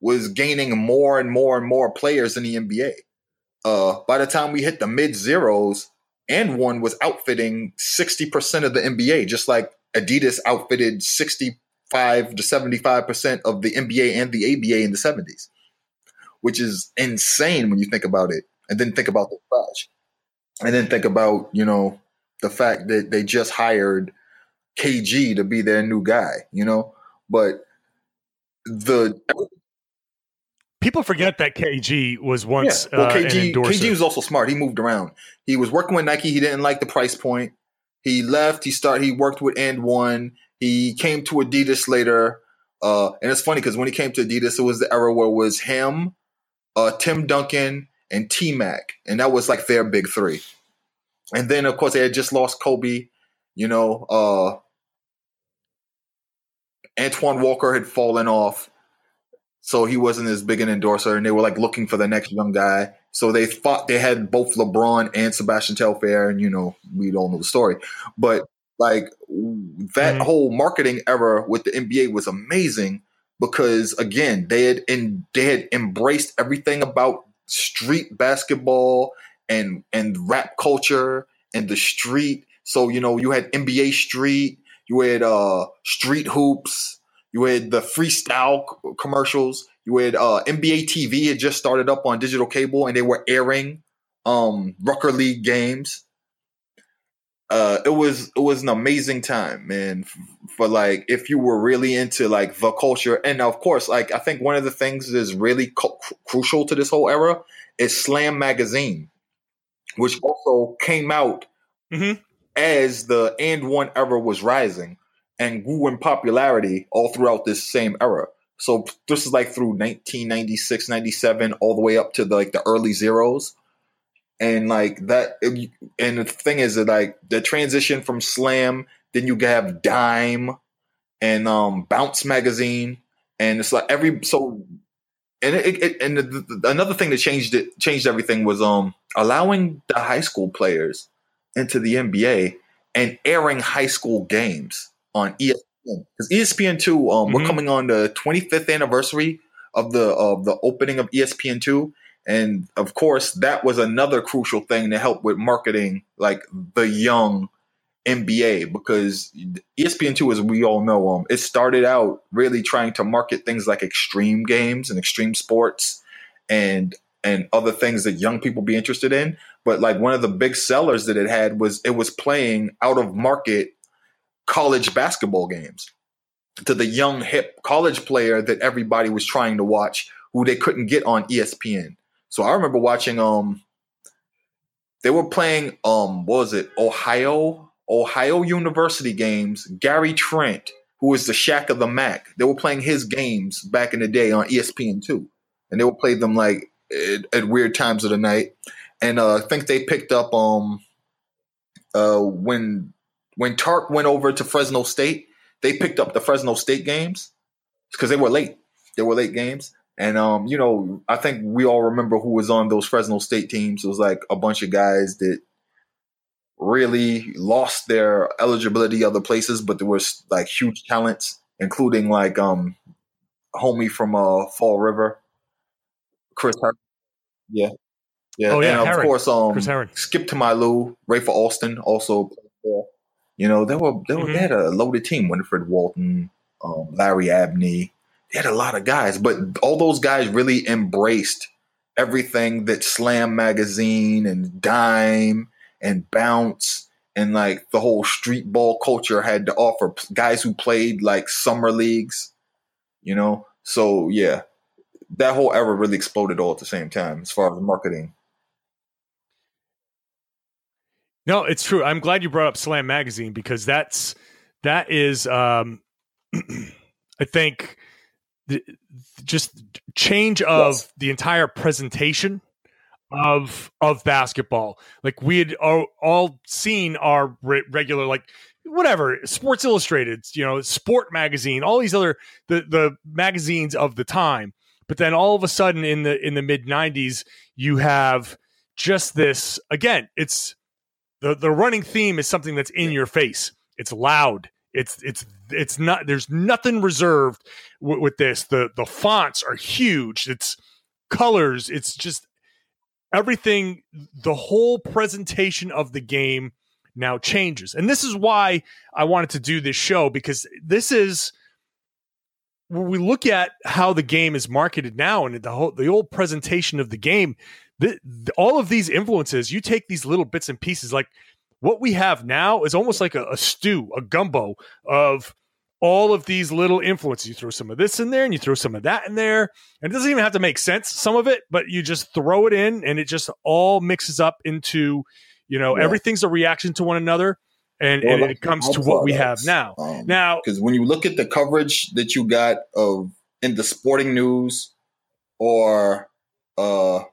was gaining more and more and more players in the N B A. Uh, by the time we hit the mid zeros, and one was outfitting sixty percent of the N B A, just like Adidas outfitted sixty-five to seventy-five percent of the N B A and the A B A in the seventies, which is insane when you think about it. And then think about the trash. And then think about, you know, the fact that they just hired K G to be their new guy, you know? But the people forget that K G was once yeah. well, uh, K G, an endorser. K G was also smart. He moved around. He was working with Nike. He didn't like the price point. He left. He started. He worked with And One. He came to Adidas later. Uh, and it's funny because when he came to Adidas, it was the era where it was him, uh, Tim Duncan, and T-Mac. And that was like their big three. And then, of course, they had just lost Kobe. You know, uh, Antoine Walker had fallen off. So he wasn't as big an endorser. And they were like looking for the next young guy. So they thought they had both LeBron and Sebastian Telfair. And, you know, we don't know the story. But like that mm-hmm. whole marketing era with the N B A was amazing because, again, they had in, they had embraced everything about street basketball and and rap culture and the street. So, you know, you had N B A Street, you had uh, Street Hoops, you had the freestyle c- commercials, you had uh, N B A T V had just started up on digital cable and they were airing um, Rucker League games. Uh, it was it was an amazing time, man. For like, if you were really into like the culture, and of course, like I think one of the things that is really cu- crucial to this whole era is Slam magazine, which also came out mm-hmm. as the And One era was rising and grew in popularity all throughout this same era. So this is like through nineteen ninety-six, ninety-seven, all the way up to the, like the early zeros. And like that, and the thing is that like the transition from Slam, then you have Dime and um, Bounce magazine, and it's like every so, and it, it and the, the, another thing that changed it changed everything was um allowing the high school players into the N B A and airing high school games on E S P N because E S P N two um mm-hmm. we're coming on the twenty-fifth anniversary of the of the opening of E S P N two. And of course, that was another crucial thing to help with marketing, like the young N B A, because E S P N two, as we all know, um, it started out really trying to market things like extreme games and extreme sports and and other things that young people be interested in. But like one of the big sellers that it had was it was playing out of market college basketball games to the young hip college player that everybody was trying to watch, who they couldn't get on E S P N. So I remember watching, um, they were playing, um, what was it, Ohio, Ohio University games. Gary Trent, who was the Shaq of the Mac, they were playing his games back in the day on E S P N two. And they would play them like at, at weird times of the night. And uh, I think they picked up um, uh, when when Tark went over to Fresno State, they picked up the Fresno State games because they were late. They were late games. And, um, you know, I think we all remember who was on those Fresno State teams. It was like a bunch of guys that really lost their eligibility other places, but there was like huge talents, including like um, homie from uh, Fall River, Chris Herring. Yeah. Yeah. Oh, yeah. And of Herring. course, um, Chris Herring. Skip to My Lou, Rafer Alston also played there. You know, they were, they, were, mm-hmm. they had a loaded team. Winifred Walton, um, Larry Abney. They had a lot of guys, but all those guys really embraced everything that Slam magazine and Dime and Bounce and like the whole street ball culture had to offer. Guys who played like summer leagues, you know? So yeah, that whole era really exploded all at the same time as far as marketing. No, it's true. I'm glad you brought up Slam magazine because that's, that is, um, I think, The, just change of yes. the entire presentation of of basketball. Like we had all, all seen our re- regular, like whatever, Sports Illustrated, you know, Sport Magazine, all these other the the magazines of the time. But then all of a sudden in the in the mid nineties, you have just this again. It's the the running theme is something that's in your face. It's loud. It's it's it's not. There's nothing reserved w- with this. The the fonts are huge. It's colors. It's just everything. The whole presentation of the game now changes, and this is why I wanted to do this show, because this is when we look at how the game is marketed now and the whole the old presentation of the game. The, the, all of these influences, you take these little bits and pieces, like. What we have now is almost like a, a stew, a gumbo of all of these little influences. You throw some of this in there and you throw some of that in there. And it doesn't even have to make sense, some of it, but you just throw it in and it just all mixes up into, you know, yeah. everything's a reaction to one another. And, well, and it comes to what we have now. Um, now, because when you look at the coverage that you got of in the sporting news or uh,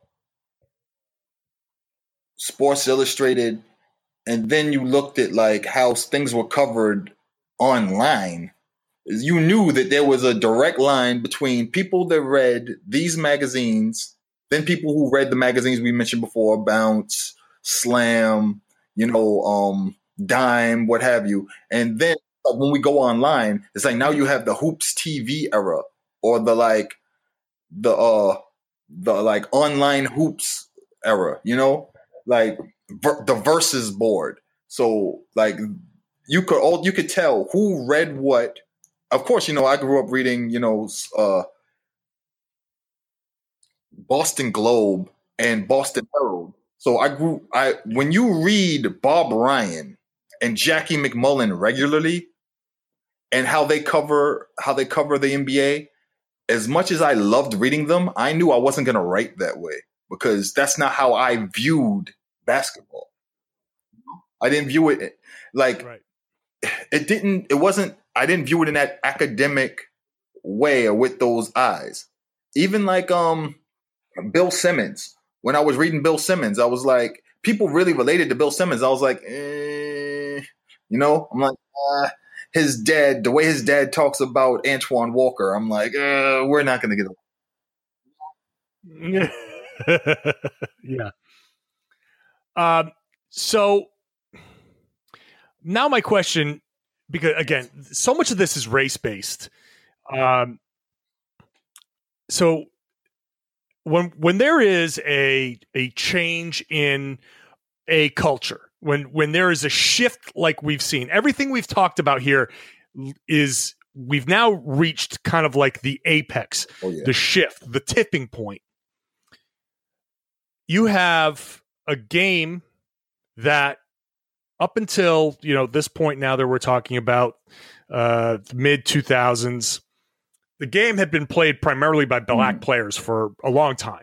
Sports Illustrated, and then you looked at like how things were covered online, you knew that there was a direct line between people that read these magazines, then people who read the magazines we mentioned before, Bounce, Slam, you know, um, Dime, what have you. And then like, when we go online, it's like now you have the Hoops T V era or the like the uh the like online hoops era, you know, like ver- the versus board. So like you could all you could tell who read what. Of course, you know, I grew up reading, you know, uh, Boston Globe and Boston Herald. So I grew I when you read Bob Ryan and Jackie McMullen regularly and how they cover how they cover the N B A, as much as I loved reading them, I knew I wasn't going to write that way because that's not how I viewed basketball. I didn't view it like right. it didn't it wasn't I didn't view it in that academic way or with those eyes. Even like um Bill Simmons. When I was reading Bill Simmons, I was like, people really related to Bill Simmons. I was like, eh, you know, I'm like, uh, his dad, the way his dad talks about Antoine Walker, I'm like, uh, we're not going to get along. Yeah. Um. So now my question, because again, so much of this is race based. Um. So. When when there is a a change in a culture, when when there is a shift like we've seen, everything we've talked about here is we've now reached kind of like the apex, oh, yeah. the shift, the tipping point. You have a game that up until, you know, this point now that we're talking about uh, mid two thousands, the game had been played primarily by black mm. players for a long time.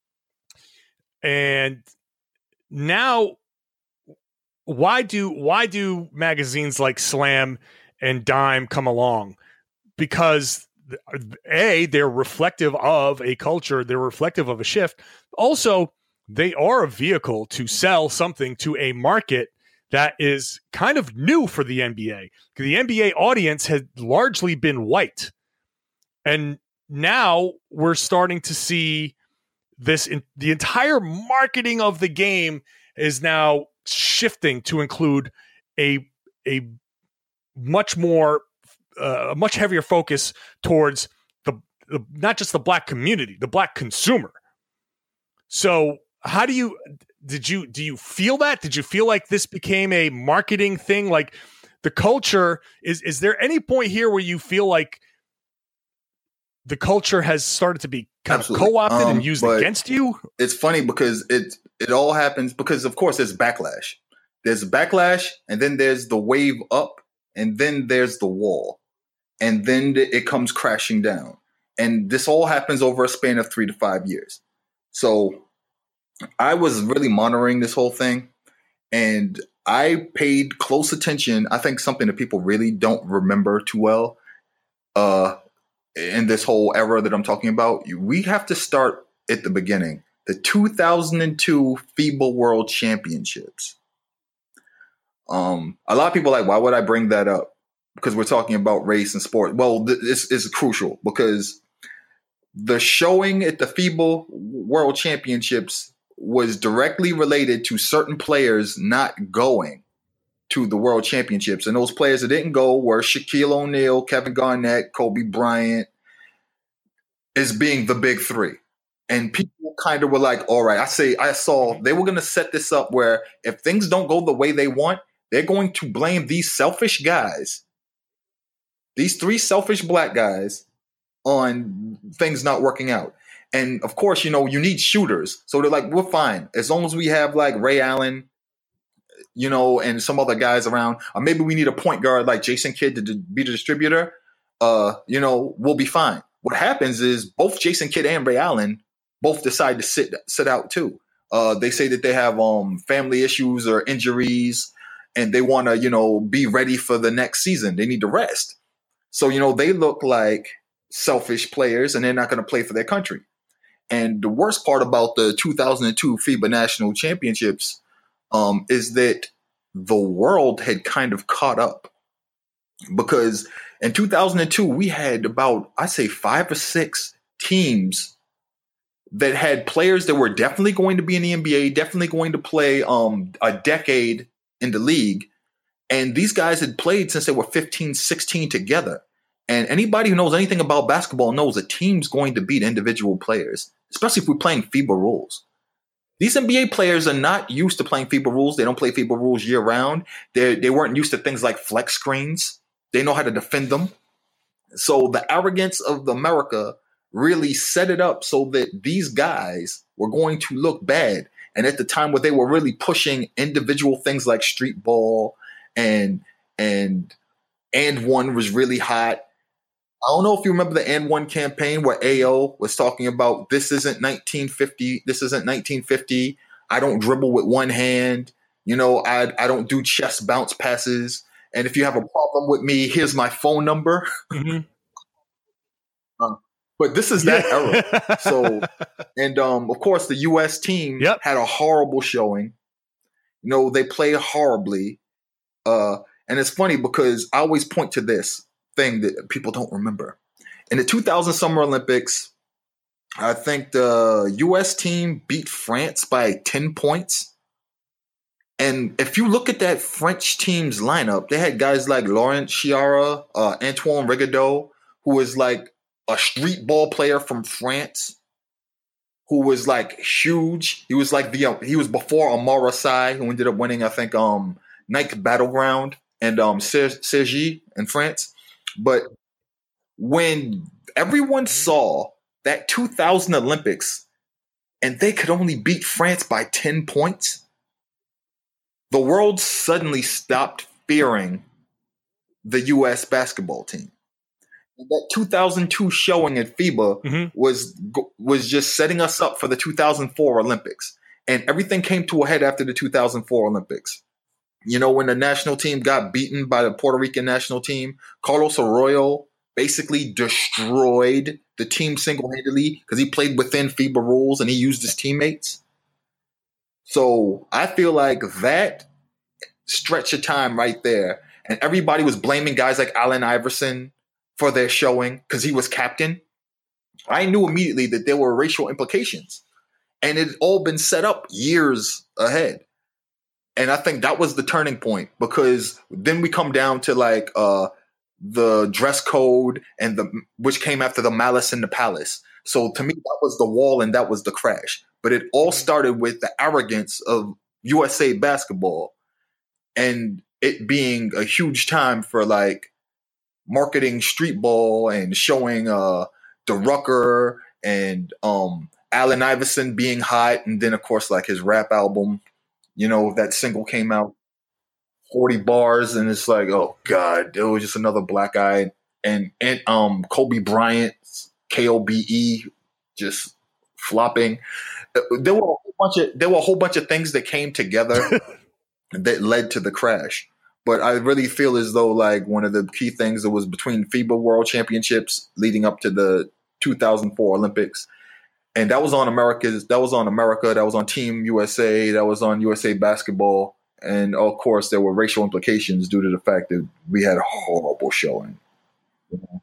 And now why do why do magazines like Slam and Dime come along? Because A, they're reflective of a culture, they're reflective of a shift. Also, they are a vehicle to sell something to a market that is kind of new for the N B A. The N B A audience has largely been white. And now we're starting to see this in the entire marketing of the game is now shifting to include a a much more uh, a much heavier focus towards the, the not just the black community, the black consumer. So how do you did you do you feel that? Did you feel like this became a marketing thing? Like the culture is is there any point here where you feel like the culture has started to be kind Absolutely. of co-opted um, and used against you? It's funny because it it all happens because, of course, there's backlash. There's backlash, and then there's the wave up, and then there's the wall. And then it comes crashing down. And this all happens over a span of three to five years. So I was really monitoring this whole thing, and I paid close attention. I think something that people really don't remember too well, uh, in this whole era that I'm talking about, we have to start at the beginning. The two thousand two FIBA World Championships. Um, a lot of people are like, why would I bring that up? Because we're talking about race and sport. Well, th- this is crucial because the showing at the FIBA World Championships was directly related to certain players not going to the World Championships. And those players that didn't go were Shaquille O'Neal, Kevin Garnett, Kobe Bryant, as being the big three. And people kind of were like, all right, I say I saw they were going to set this up where if things don't go the way they want, they're going to blame these selfish guys, these three selfish black guys, on things not working out. And of course, you know, you need shooters. So they're like, we're fine. As long as we have like Ray Allen, you know, and some other guys around, or maybe we need a point guard like Jason Kidd to d- be the distributor, uh, you know, we'll be fine. What happens is both Jason Kidd and Ray Allen both decide to sit sit out too. Uh, they say that they have um, family issues or injuries, and they want to, you know, be ready for the next season. They need to rest. So, you know, they look like selfish players, and they're not going to play for their country. And the worst part about the two thousand two FIBA National Championships um, is that the world had kind of caught up, because in two thousand two, we had about, I say, five or six teams that had players that were definitely going to be in the N B A, definitely going to play um, a decade in the league. And these guys had played since they were fifteen, sixteen together. And anybody who knows anything about basketball knows a team's going to beat individual players, especially if we're playing FIBA rules. These N B A players are not used to playing FIBA rules. They don't play FIBA rules year round. They they weren't used to things like flex screens. They know how to defend them. So the arrogance of America really set it up so that these guys were going to look bad. And at the time where they were really pushing individual things like street ball and and and one was really hot. I don't know if you remember the and one campaign where A O was talking about this isn't nineteen fifty. This isn't nineteen fifty. I don't dribble with one hand. You know, I I don't do chest bounce passes. And if you have a problem with me, here's my phone number. Mm-hmm. uh, but this is that yeah. era. So, and um, of course, the U S team yep. had a horrible showing. You know, they played horribly. Uh, and it's funny because I always point to this thing that people don't remember. In the two thousand Summer Olympics, I think the U S team beat France by ten points. And if you look at that French team's lineup, they had guys like Laurent Chiara, uh, Antoine Rigaudot, who was like a street ball player from France, who was like huge. He was like the uh, he was before Amara Sy, who ended up winning, I think, um, Nike Battleground and um, Cergy in France. But when everyone saw that two thousand Olympics and they could only beat France by ten points, the world suddenly stopped fearing the U S basketball team. And that two thousand two showing at FIBA mm-hmm. was was just setting us up for the two thousand four Olympics. And everything came to a head after the two thousand four Olympics. You know, when the national team got beaten by the Puerto Rican national team, Carlos Arroyo basically destroyed the team single-handedly because he played within FIBA rules and he used his teammates. So I feel like that stretch of time right there, and everybody was blaming guys like Allen Iverson for their showing because he was captain. I knew immediately that there were racial implications, and it had all been set up years ahead. And I think that was the turning point, because then we come down to like uh, the dress code and the which came after the Malice in the Palace. So to me, that was the wall and that was the crash. But it all started with the arrogance of U S A basketball and it being a huge time for like marketing street ball and showing uh, the Rucker and um, Allen Iverson being hot. And then, of course, like his rap album. You know, that single came out, forty bars, and it's like, oh, God, it was just another black guy. And, and um, Kobe Bryant, K O B E, just flopping. There were a whole bunch of there were a whole bunch of things that came together that led to the crash. But I really feel as though, like, one of the key things that was between FIBA World Championships leading up to the two thousand four Olympics. And that was on America's. That was on America. That was on Team U S A. That was on U S A Basketball. And of course, there were racial implications due to the fact that we had a horrible showing. You know?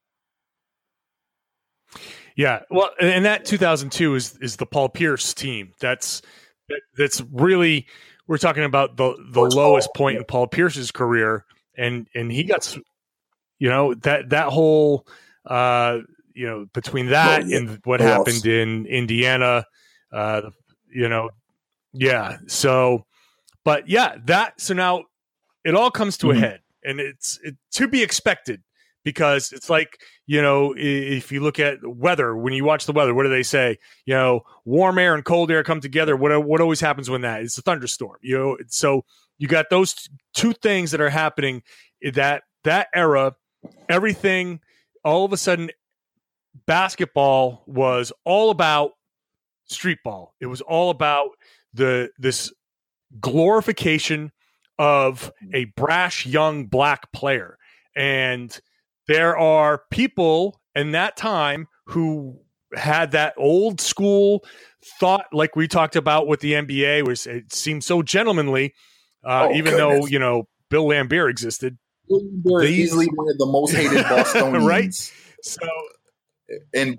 Yeah, well, and that two thousand two is is the Paul Pierce team. That's that's really we're talking about the the George lowest Paul, point yeah. in Paul Pierce's career, and and he got, you know, that that whole, uh, you know, between that Oh, yeah. and what Playoffs. happened in Indiana, uh, you know, yeah. So, but yeah, that so now it all comes to Mhm. a head, and it's it, to be expected. Because it's like, you know, if you look at weather, when you watch the weather, what do they say? You know, warm air and cold air come together. What what always happens when that? It's a thunderstorm. You know, so you got those t- two things that are happening in that that era. Everything, all of a sudden, basketball was all about street ball. It was all about the this glorification of a brash young black player. And there are people in that time who had that old school thought, like we talked about with the N B A, was it seemed so gentlemanly, uh, Oh, even though, goodness. you know, Bill Laimbeer existed. They're These- easily one of the most hated Bostonians. Right? So, And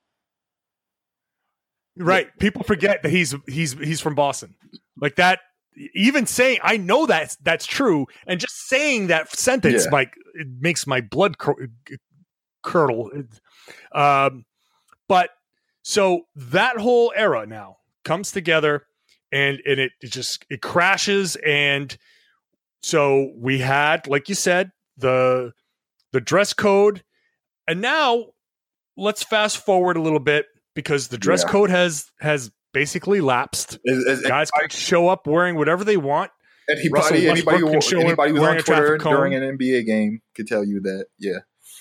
right, people forget that he's he's he's from Boston, like that. Even saying, I know that that's true, and just saying that sentence, Yeah. like it makes my blood cur- curdle. Um, but so that whole era now comes together, and and it, it just it crashes, and so we had, like you said, the the dress code, and now let's fast forward a little bit because the dress Yeah. code has has basically lapsed. is, is Guys can show up wearing whatever they want. Russell anybody, Westbrook anybody, can who, show up anybody who's wearing on a traffic Twitter cone. during an N B A game could tell you that. Yeah.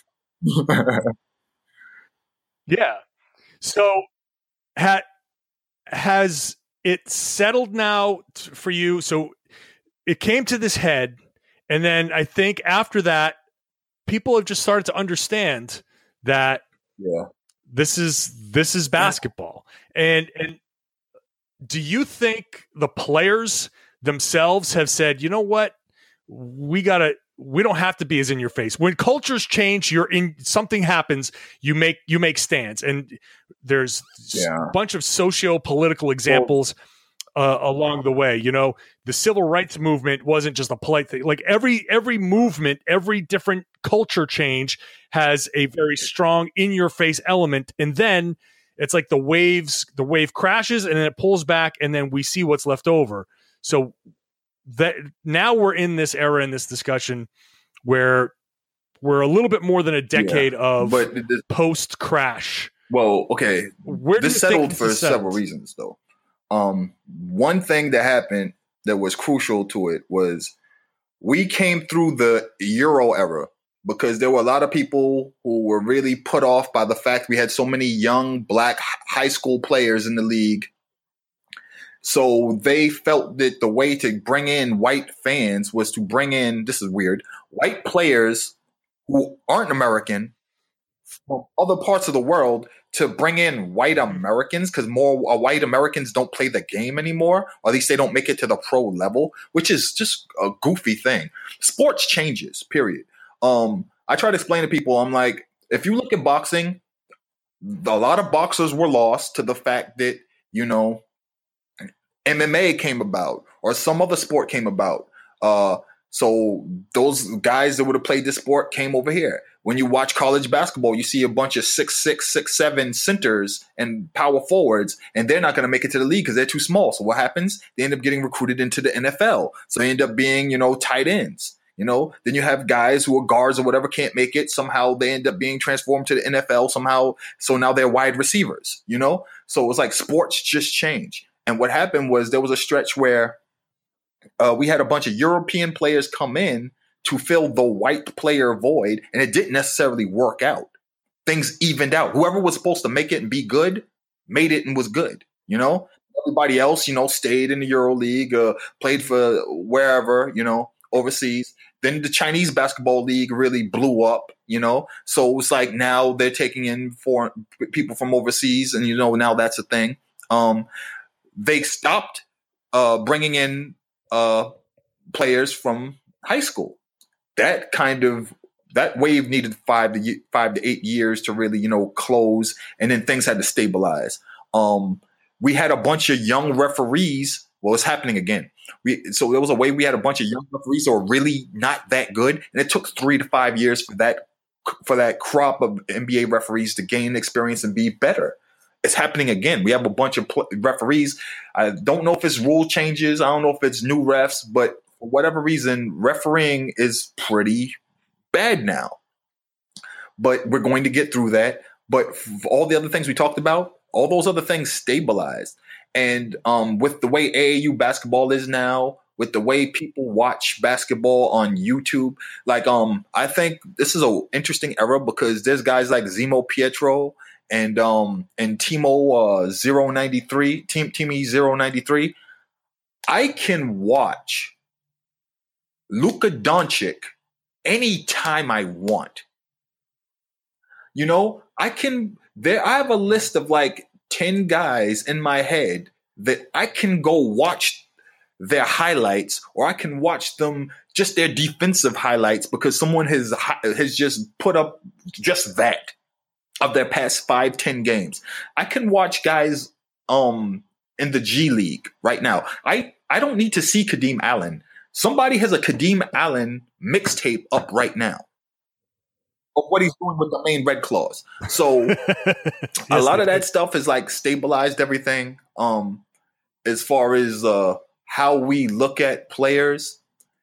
Yeah. So ha- has it settled now t- for you? So it came to this head, and then I think after that, people have just started to understand that Yeah. this is this is basketball. And and do you think the players themselves have said, you know what, we gotta we don't have to be as in your face. When cultures change, you're in something happens, you make you make stands. And there's Yeah. a bunch of socio-political examples uh, along the way. You know, the civil rights movement wasn't just a polite thing. Like every every movement, every different culture change has a very strong in-your-face element. And then it's like the waves, the wave crashes and then it pulls back, and then we see what's left over. So that now we're in this era, in this discussion where we're a little bit more than a decade of But the, post crash. well, okay. Where do This you think settled this for is settled? several reasons, though. Um, one thing that happened that was crucial to it was we came through the Euro era because there were a lot of people who were really put off by the fact we had so many young black high school players in the league. So they felt that the way to bring in white fans was to bring in, this is weird, white players who aren't American from other parts of the world to bring in white Americans, because more uh, white Americans don't play the game anymore, or at least they don't make it to the pro level, which is just a goofy thing. Sports changes, period. Um, I try to explain to people, I'm like, if you look at boxing, a lot of boxers were lost to the fact that, you know, M M A came about or some other sport came about. Uh, so those guys that would have played this sport came over here. When you watch college basketball, you see a bunch of six, six, six, seven centers and power forwards, and they're not going to make it to the league because they're too small. So what happens? They end up getting recruited into the N F L. So they end up being, you know, tight ends. You know, then you have guys who are guards or whatever can't make it. Somehow they end up being transformed to the N F L somehow. So now they're wide receivers, you know? So it was like sports just change. And what happened was there was a stretch where uh, we had a bunch of European players come in to fill the white player void, and it didn't necessarily work out. Things evened out. Whoever was supposed to make it and be good made it and was good, you know? Everybody else, you know, stayed in the Euro League, uh, played for wherever, you know, overseas. Then the Chinese basketball league really blew up, you know? So it was like now they're taking in foreign people from overseas, and, you know, now that's a thing. Um, they stopped uh, bringing in uh, players from high school. That kind of that wave needed five to five to eight years to really, you know, close, and then things had to stabilize. Um, we had a bunch of young referees Well, it's happening again. We so there was a way we had a bunch of young referees who were really not that good, and it took three to five years for that for that crop of N B A referees to gain experience and be better. It's happening again. We have a bunch of pl- referees. I don't know if it's rule changes. I don't know if it's new refs, but for whatever reason, refereeing is pretty bad now. But we're going to get through that. But all the other things we talked about, all those other things stabilized. And um, with the way A A U basketball is now, with the way people watch basketball on YouTube, like um, I think this is an interesting era because there's guys like Zemo Pietro and um, and Timo uh, zero ninety-three, Team Timmy zero ninety-three. I can watch Luka Doncic anytime I want. You know, I can there I have a list of like ten guys in my head that I can go watch their highlights, or I can watch them just their defensive highlights because someone has has just put up just that of their past five, ten games. I can watch guys um in the G League right now. I, I don't need to see Kadeem Allen. Somebody has a Kadeem Allen mixtape up right now of what he's doing with the Maine Red Claws. So yes, a lot of that stuff is like stabilized everything um, as far as uh, how we look at players.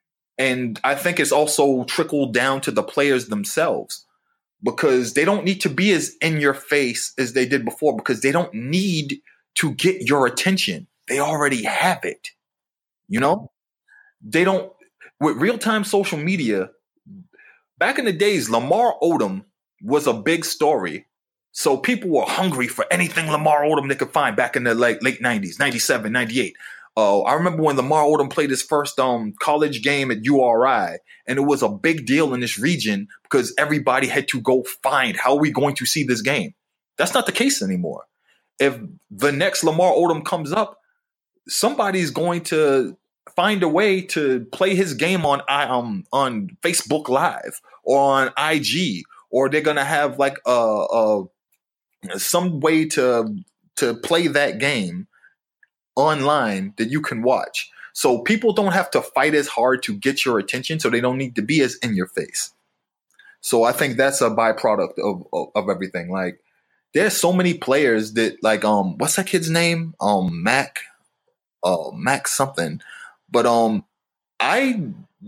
And I think it's also trickled down to the players themselves because they don't need to be as in your face as they did before because they don't need to get your attention. They already have it. You know, they don't with real-time social media. Back in the days, Lamar Odom was a big story. So people were hungry for anything Lamar Odom they could find back in the late, late nineties, ninety-seven, ninety-eight. Uh, I remember when Lamar Odom played his first um, college game at U R I, and it was a big deal in this region because everybody had to go find how are we going to see this game. That's not the case anymore. If the next Lamar Odom comes up, somebody's going to find a way to play his game on um on Facebook Live or on I G, or they're gonna have like a, a some way to to play that game online that you can watch. So people don't have to fight as hard to get your attention, so they don't need to be as in your face. So I think that's a byproduct of of, of everything. Like there's so many players that like um what's that kid's name? Um Mac, uh Mac something. But um, I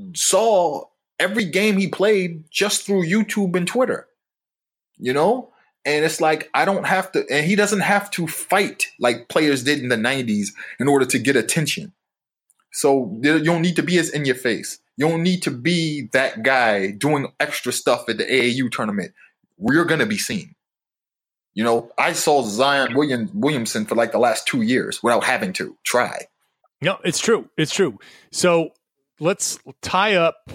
saw every game he played just through YouTube and Twitter, you know? And it's like, I don't have to, and he doesn't have to fight like players did in the nineties in order to get attention. So you don't need to be as in your face. You don't need to be that guy doing extra stuff at the A A U tournament. We're going to be seen. You know, I saw Zion William, Williamson for like the last two years without having to try. No, it's true. It's true. So let's tie up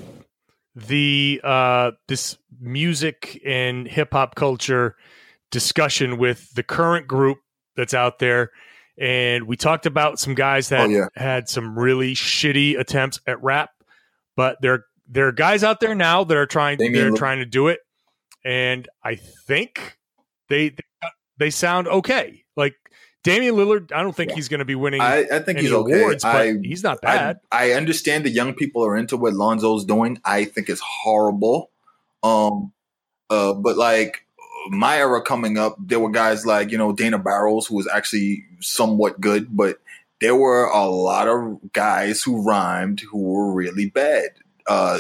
the uh, this music and hip hop culture discussion with the current group that's out there. And we talked about some guys that oh, yeah. had some really shitty attempts at rap, but there there are guys out there now that are trying they they're look- trying to do it, and I think they they, they sound okay. Like Damian Lillard, I don't think yeah. he's going to be winning. I, I think any he's okay. awards, but I, he's not bad. I, I understand the young people are into what Lonzo's doing. I think it's horrible. Um, uh, but like my era coming up, there were guys like, you know, Dana Barros, who was actually somewhat good, but there were a lot of guys who rhymed who were really bad. Uh,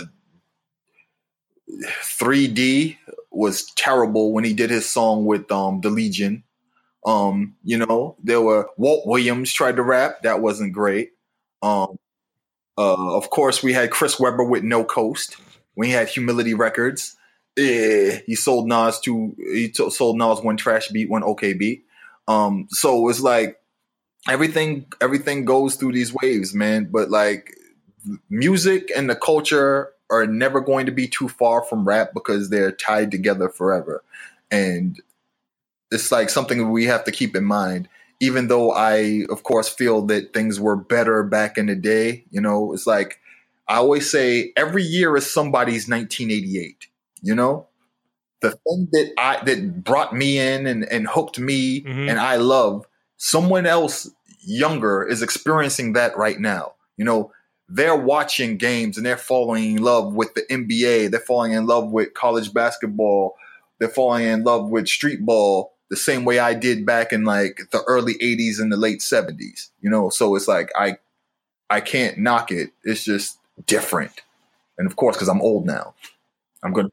three D was terrible when he did his song with um, the Legion. Um, you know, there were Walt Williams tried to rap. That wasn't great. Um, uh, of course, we had Chris Webber with No Coast. We had Humility Records. Eh, he sold Nas to he t- sold Nas one trash beat, one okay beat. Um, so it's like everything everything goes through these waves, man. But like music and the culture are never going to be too far from rap because they're tied together forever. And it's like something we have to keep in mind, even though I, of course, feel that things were better back in the day. You know, it's like I always say every year is somebody's nineteen eighty-eight. You know, the thing that I that brought me in and, and hooked me Mm-hmm. and I love, someone else younger is experiencing that right now. You know, they're watching games and they're falling in love with the N B A. They're falling in love with college basketball. They're falling in love with street ball the same way I did back in like the early eighties and the late seventies. You know, so it's like I I can't knock it. It's just different. And of course, because I'm old now, I'm going to.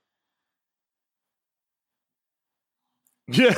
Yeah.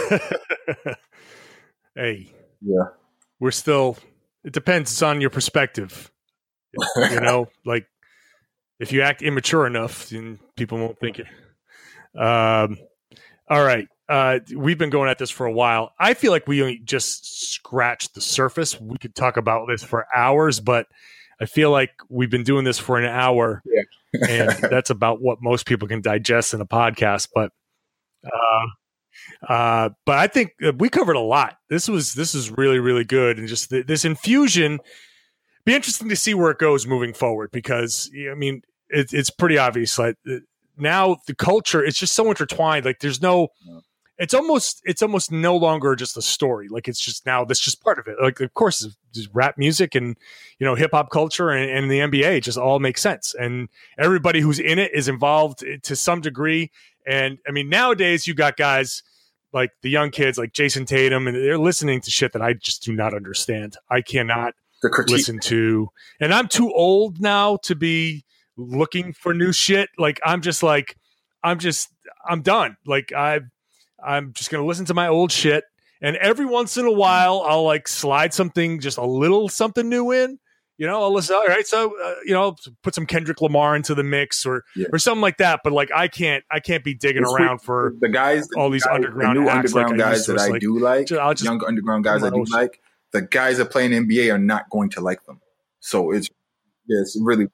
Hey. Yeah. We're still, it depends. It's on your perspective. You know, like if you act immature enough, then people won't think it. Um, all right. Uh, we've been going at this for a while. I feel like we only just scratched the surface. We could talk about this for hours, but I feel like we've been doing this for an hour, yeah. and that's about what most people can digest in a podcast. But, uh, uh, but I think we covered a lot. This was this is really really good, and just th- this infusion. Be interesting to see where it goes moving forward, because I mean it, it's pretty obvious. Like now, the culture it's just so intertwined. Like there's no. It's almost it's almost no longer just a story. Like it's just now that's just part of it. Like of course, just rap music and you know hip hop culture and, and the N B A just all makes sense. And everybody who's in it is involved to some degree. And I mean nowadays you got guys like the young kids like Jason Tatum, and they're listening to shit that I just do not understand. I cannot listen to, and I'm too old now to be looking for new shit. Like I'm just like I'm just I'm done. Like I've. I'm just going to listen to my old shit. And every once in a while, I'll like slide something, just a little something new in, you know, I'll listen. All right. So, uh, you know, put some Kendrick Lamar into the mix or, yeah. or something like that. But like, I can't, I can't be digging it's around for the guys, all these guys, underground, the new acts underground like guys that I like, do like, I'll just, young underground guys I do shit. like, the guys that play in the N B A are not going to like them. So it's, yeah, it's really.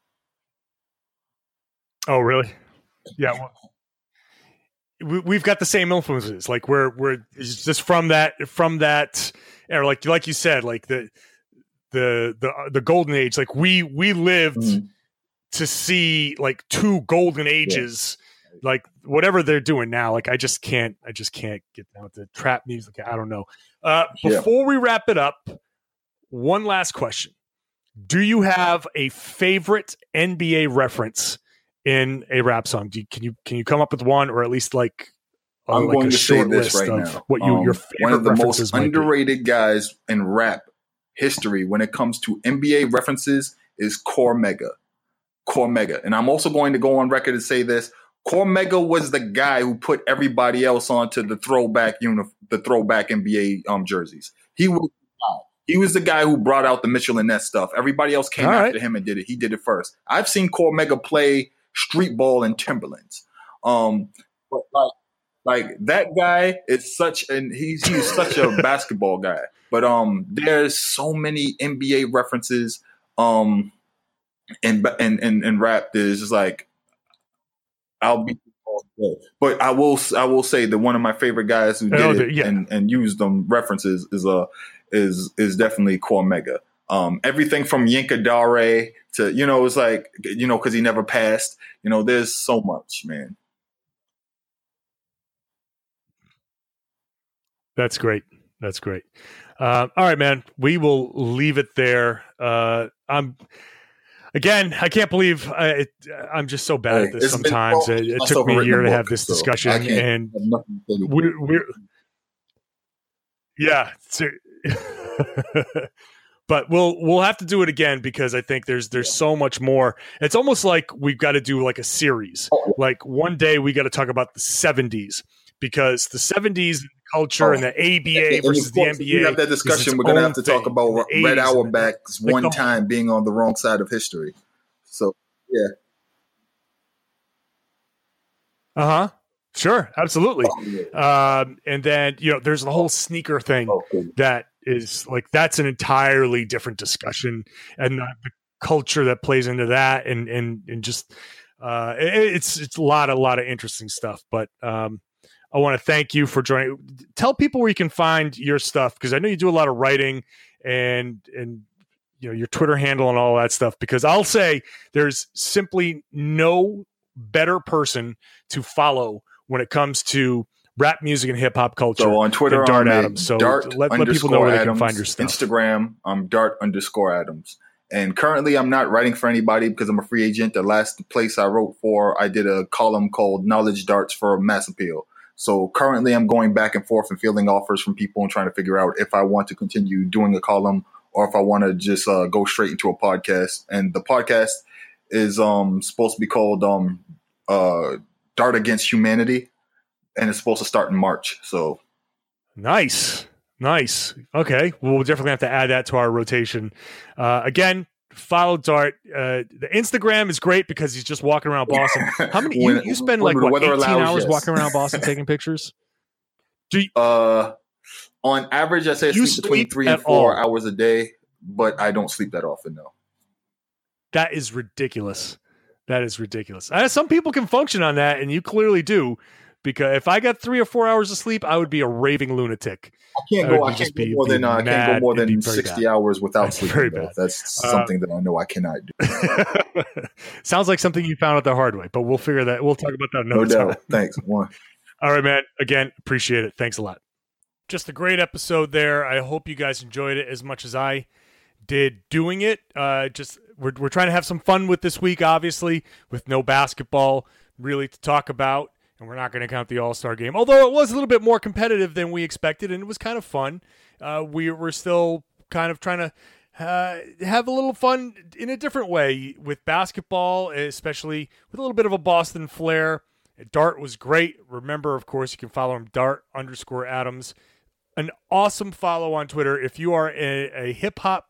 Oh, really? Yeah. Well, we've got the same influences. Like we're we're just from that from that era. Like like you said, like the the the the golden age. Like we we lived mm-hmm. to see like two golden ages. Yeah. Like whatever they're doing now. Like I just can't I just can't get down with the trap music. I don't know. Uh, before yeah. we wrap it up, one last question: do you have a favorite N B A reference in a rap song? Do you, can you can you come up with one, or at least like uh, I'm like going a to short say this list right of now. What you um, your favorite one of the most underrated be. guys in rap history when it comes to N B A references is Cormega. Cormega, and I'm also going to go on record and say this: Cormega was the guy who put everybody else onto the throwback uni- the throwback N B A um, jerseys. He was. He was the guy who brought out the Mitchell and Ness stuff. Everybody else came All after right. him and did it. He did it first. I've seen Cormega play street ball in Timberlands. Um, but like, like that guy is such and he's he's such a basketball guy. But um, there's so many N B A references um, in in in, in rap. There's just like I'll be. But I will I will say that one of my favorite guys who did oh, it yeah. and, and used them references is a uh, is is definitely Cormega. Um, everything from Yinka Dare to, you know, it's like, you know, because he never passed. You know, there's so much, man. That's great. That's great. Uh, all right, man. We will leave it there. Uh, I'm again. I can't believe I, it, I'm just so bad hey, at this. Sometimes been, it, it took me a year to have this so discussion, and we're, we're yeah. But we'll we'll have to do it again because I think there's there's yeah. so much more. It's almost like we've got to do like a series. Oh. Like one day we got to talk about the seventies because the seventies culture oh. and the A B A and versus the N B A. We have that discussion. We're gonna have to talk about Red Auerbach's like one the, time being on the wrong side of history. So yeah. Uh huh. Sure, absolutely. Oh, yeah. Um, and then you know, there's the whole sneaker thing okay. that is like that's an entirely different discussion, and the, the culture that plays into that, and and and just uh, it, it's it's a lot a lot of interesting stuff. But um, I want to thank you for joining. Tell people where you can find your stuff because I know you do a lot of writing and and you know your Twitter handle and all that stuff. Because I'll say there's simply no better person to follow when it comes to rap music and hip hop culture. So on Twitter, than Dart I'm Adams. So Dart let, let people know where Adams. they can find your stuff. Instagram, I'm Dart underscore Adams. And currently, I'm not writing for anybody because I'm a free agent. The last place I wrote for, I did a column called Knowledge Darts for Mass Appeal. So currently, I'm going back and forth and fielding offers from people and trying to figure out if I want to continue doing a column or if I want to just uh, go straight into a podcast. And the podcast is um, supposed to be called um, uh, Dart Against Humanity, and it's supposed to start in March. So nice. Nice. Okay. Well, we'll definitely have to add that to our rotation. Uh, again, follow Dart. Uh, the Instagram is great because he's just walking around Boston. How many? When, you, you spend like what, eighteen allows, hours yes. walking around Boston taking pictures? Do you, uh, on average, I say I sleep, sleep between three and four all? hours a day, but I don't sleep that often, no. That is ridiculous. That is ridiculous. Uh, some people can function on that, and you clearly do. Because if I got three or four hours of sleep, I would be a raving lunatic. I can't go. I can't go more than uh, I can't go more than sixty bad. hours without That's sleeping. That's uh, something that I know I cannot do. Sounds like something you found out the hard way, but we'll figure that. We'll talk about that another no time. Doubt. Thanks. One. All right, man. Again, appreciate it. Thanks a lot. Just a great episode there. I hope you guys enjoyed it as much as I did doing it. Uh, just we're we're trying to have some fun with this week, obviously, with no basketball really to talk about. And we're not going to count the All-Star game, although it was a little bit more competitive than we expected, and it was kind of fun. Uh, we were still kind of trying to uh, have a little fun in a different way with basketball, especially with a little bit of a Boston flair. Dart was great. Remember, of course, you can follow him, Dart underscore Adams. An awesome follow on Twitter. If you are a, a hip-hop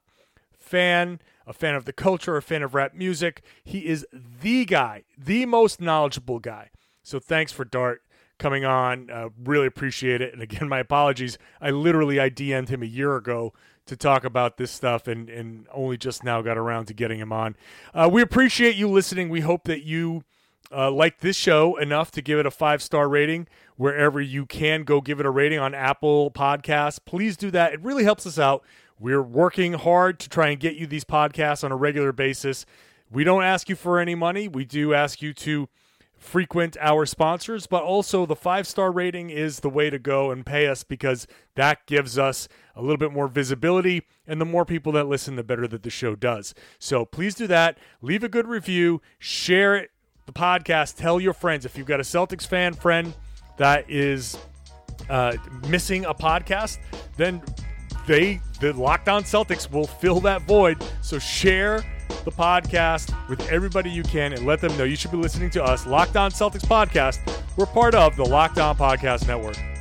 fan, a fan of the culture, a fan of rap music, he is the guy, the most knowledgeable guy. So thanks for Dart coming on. Uh, really appreciate it. And again, my apologies. I literally, I D M'd him a year ago to talk about this stuff and, and only just now got around to getting him on. Uh, we appreciate you listening. We hope that you uh, like this show enough to give it a five-star rating wherever you can. Go give it a rating on Apple Podcasts. Please do that. It really helps us out. We're working hard to try and get you these podcasts on a regular basis. We don't ask you for any money. We do ask you to frequent our sponsors, but also the five-star rating is the way to go and pay us because that gives us a little bit more visibility, and the more people that listen, the better that the show does. So please do that. Leave a good review. Share it, the podcast. Tell your friends. If you've got a Celtics fan friend that is uh, missing a podcast, then they, the Locked On Celtics will fill that void. So share the podcast with everybody you can and let them know you should be listening to us. Locked On Celtics Podcast. We're part of the Locked On Podcast Network.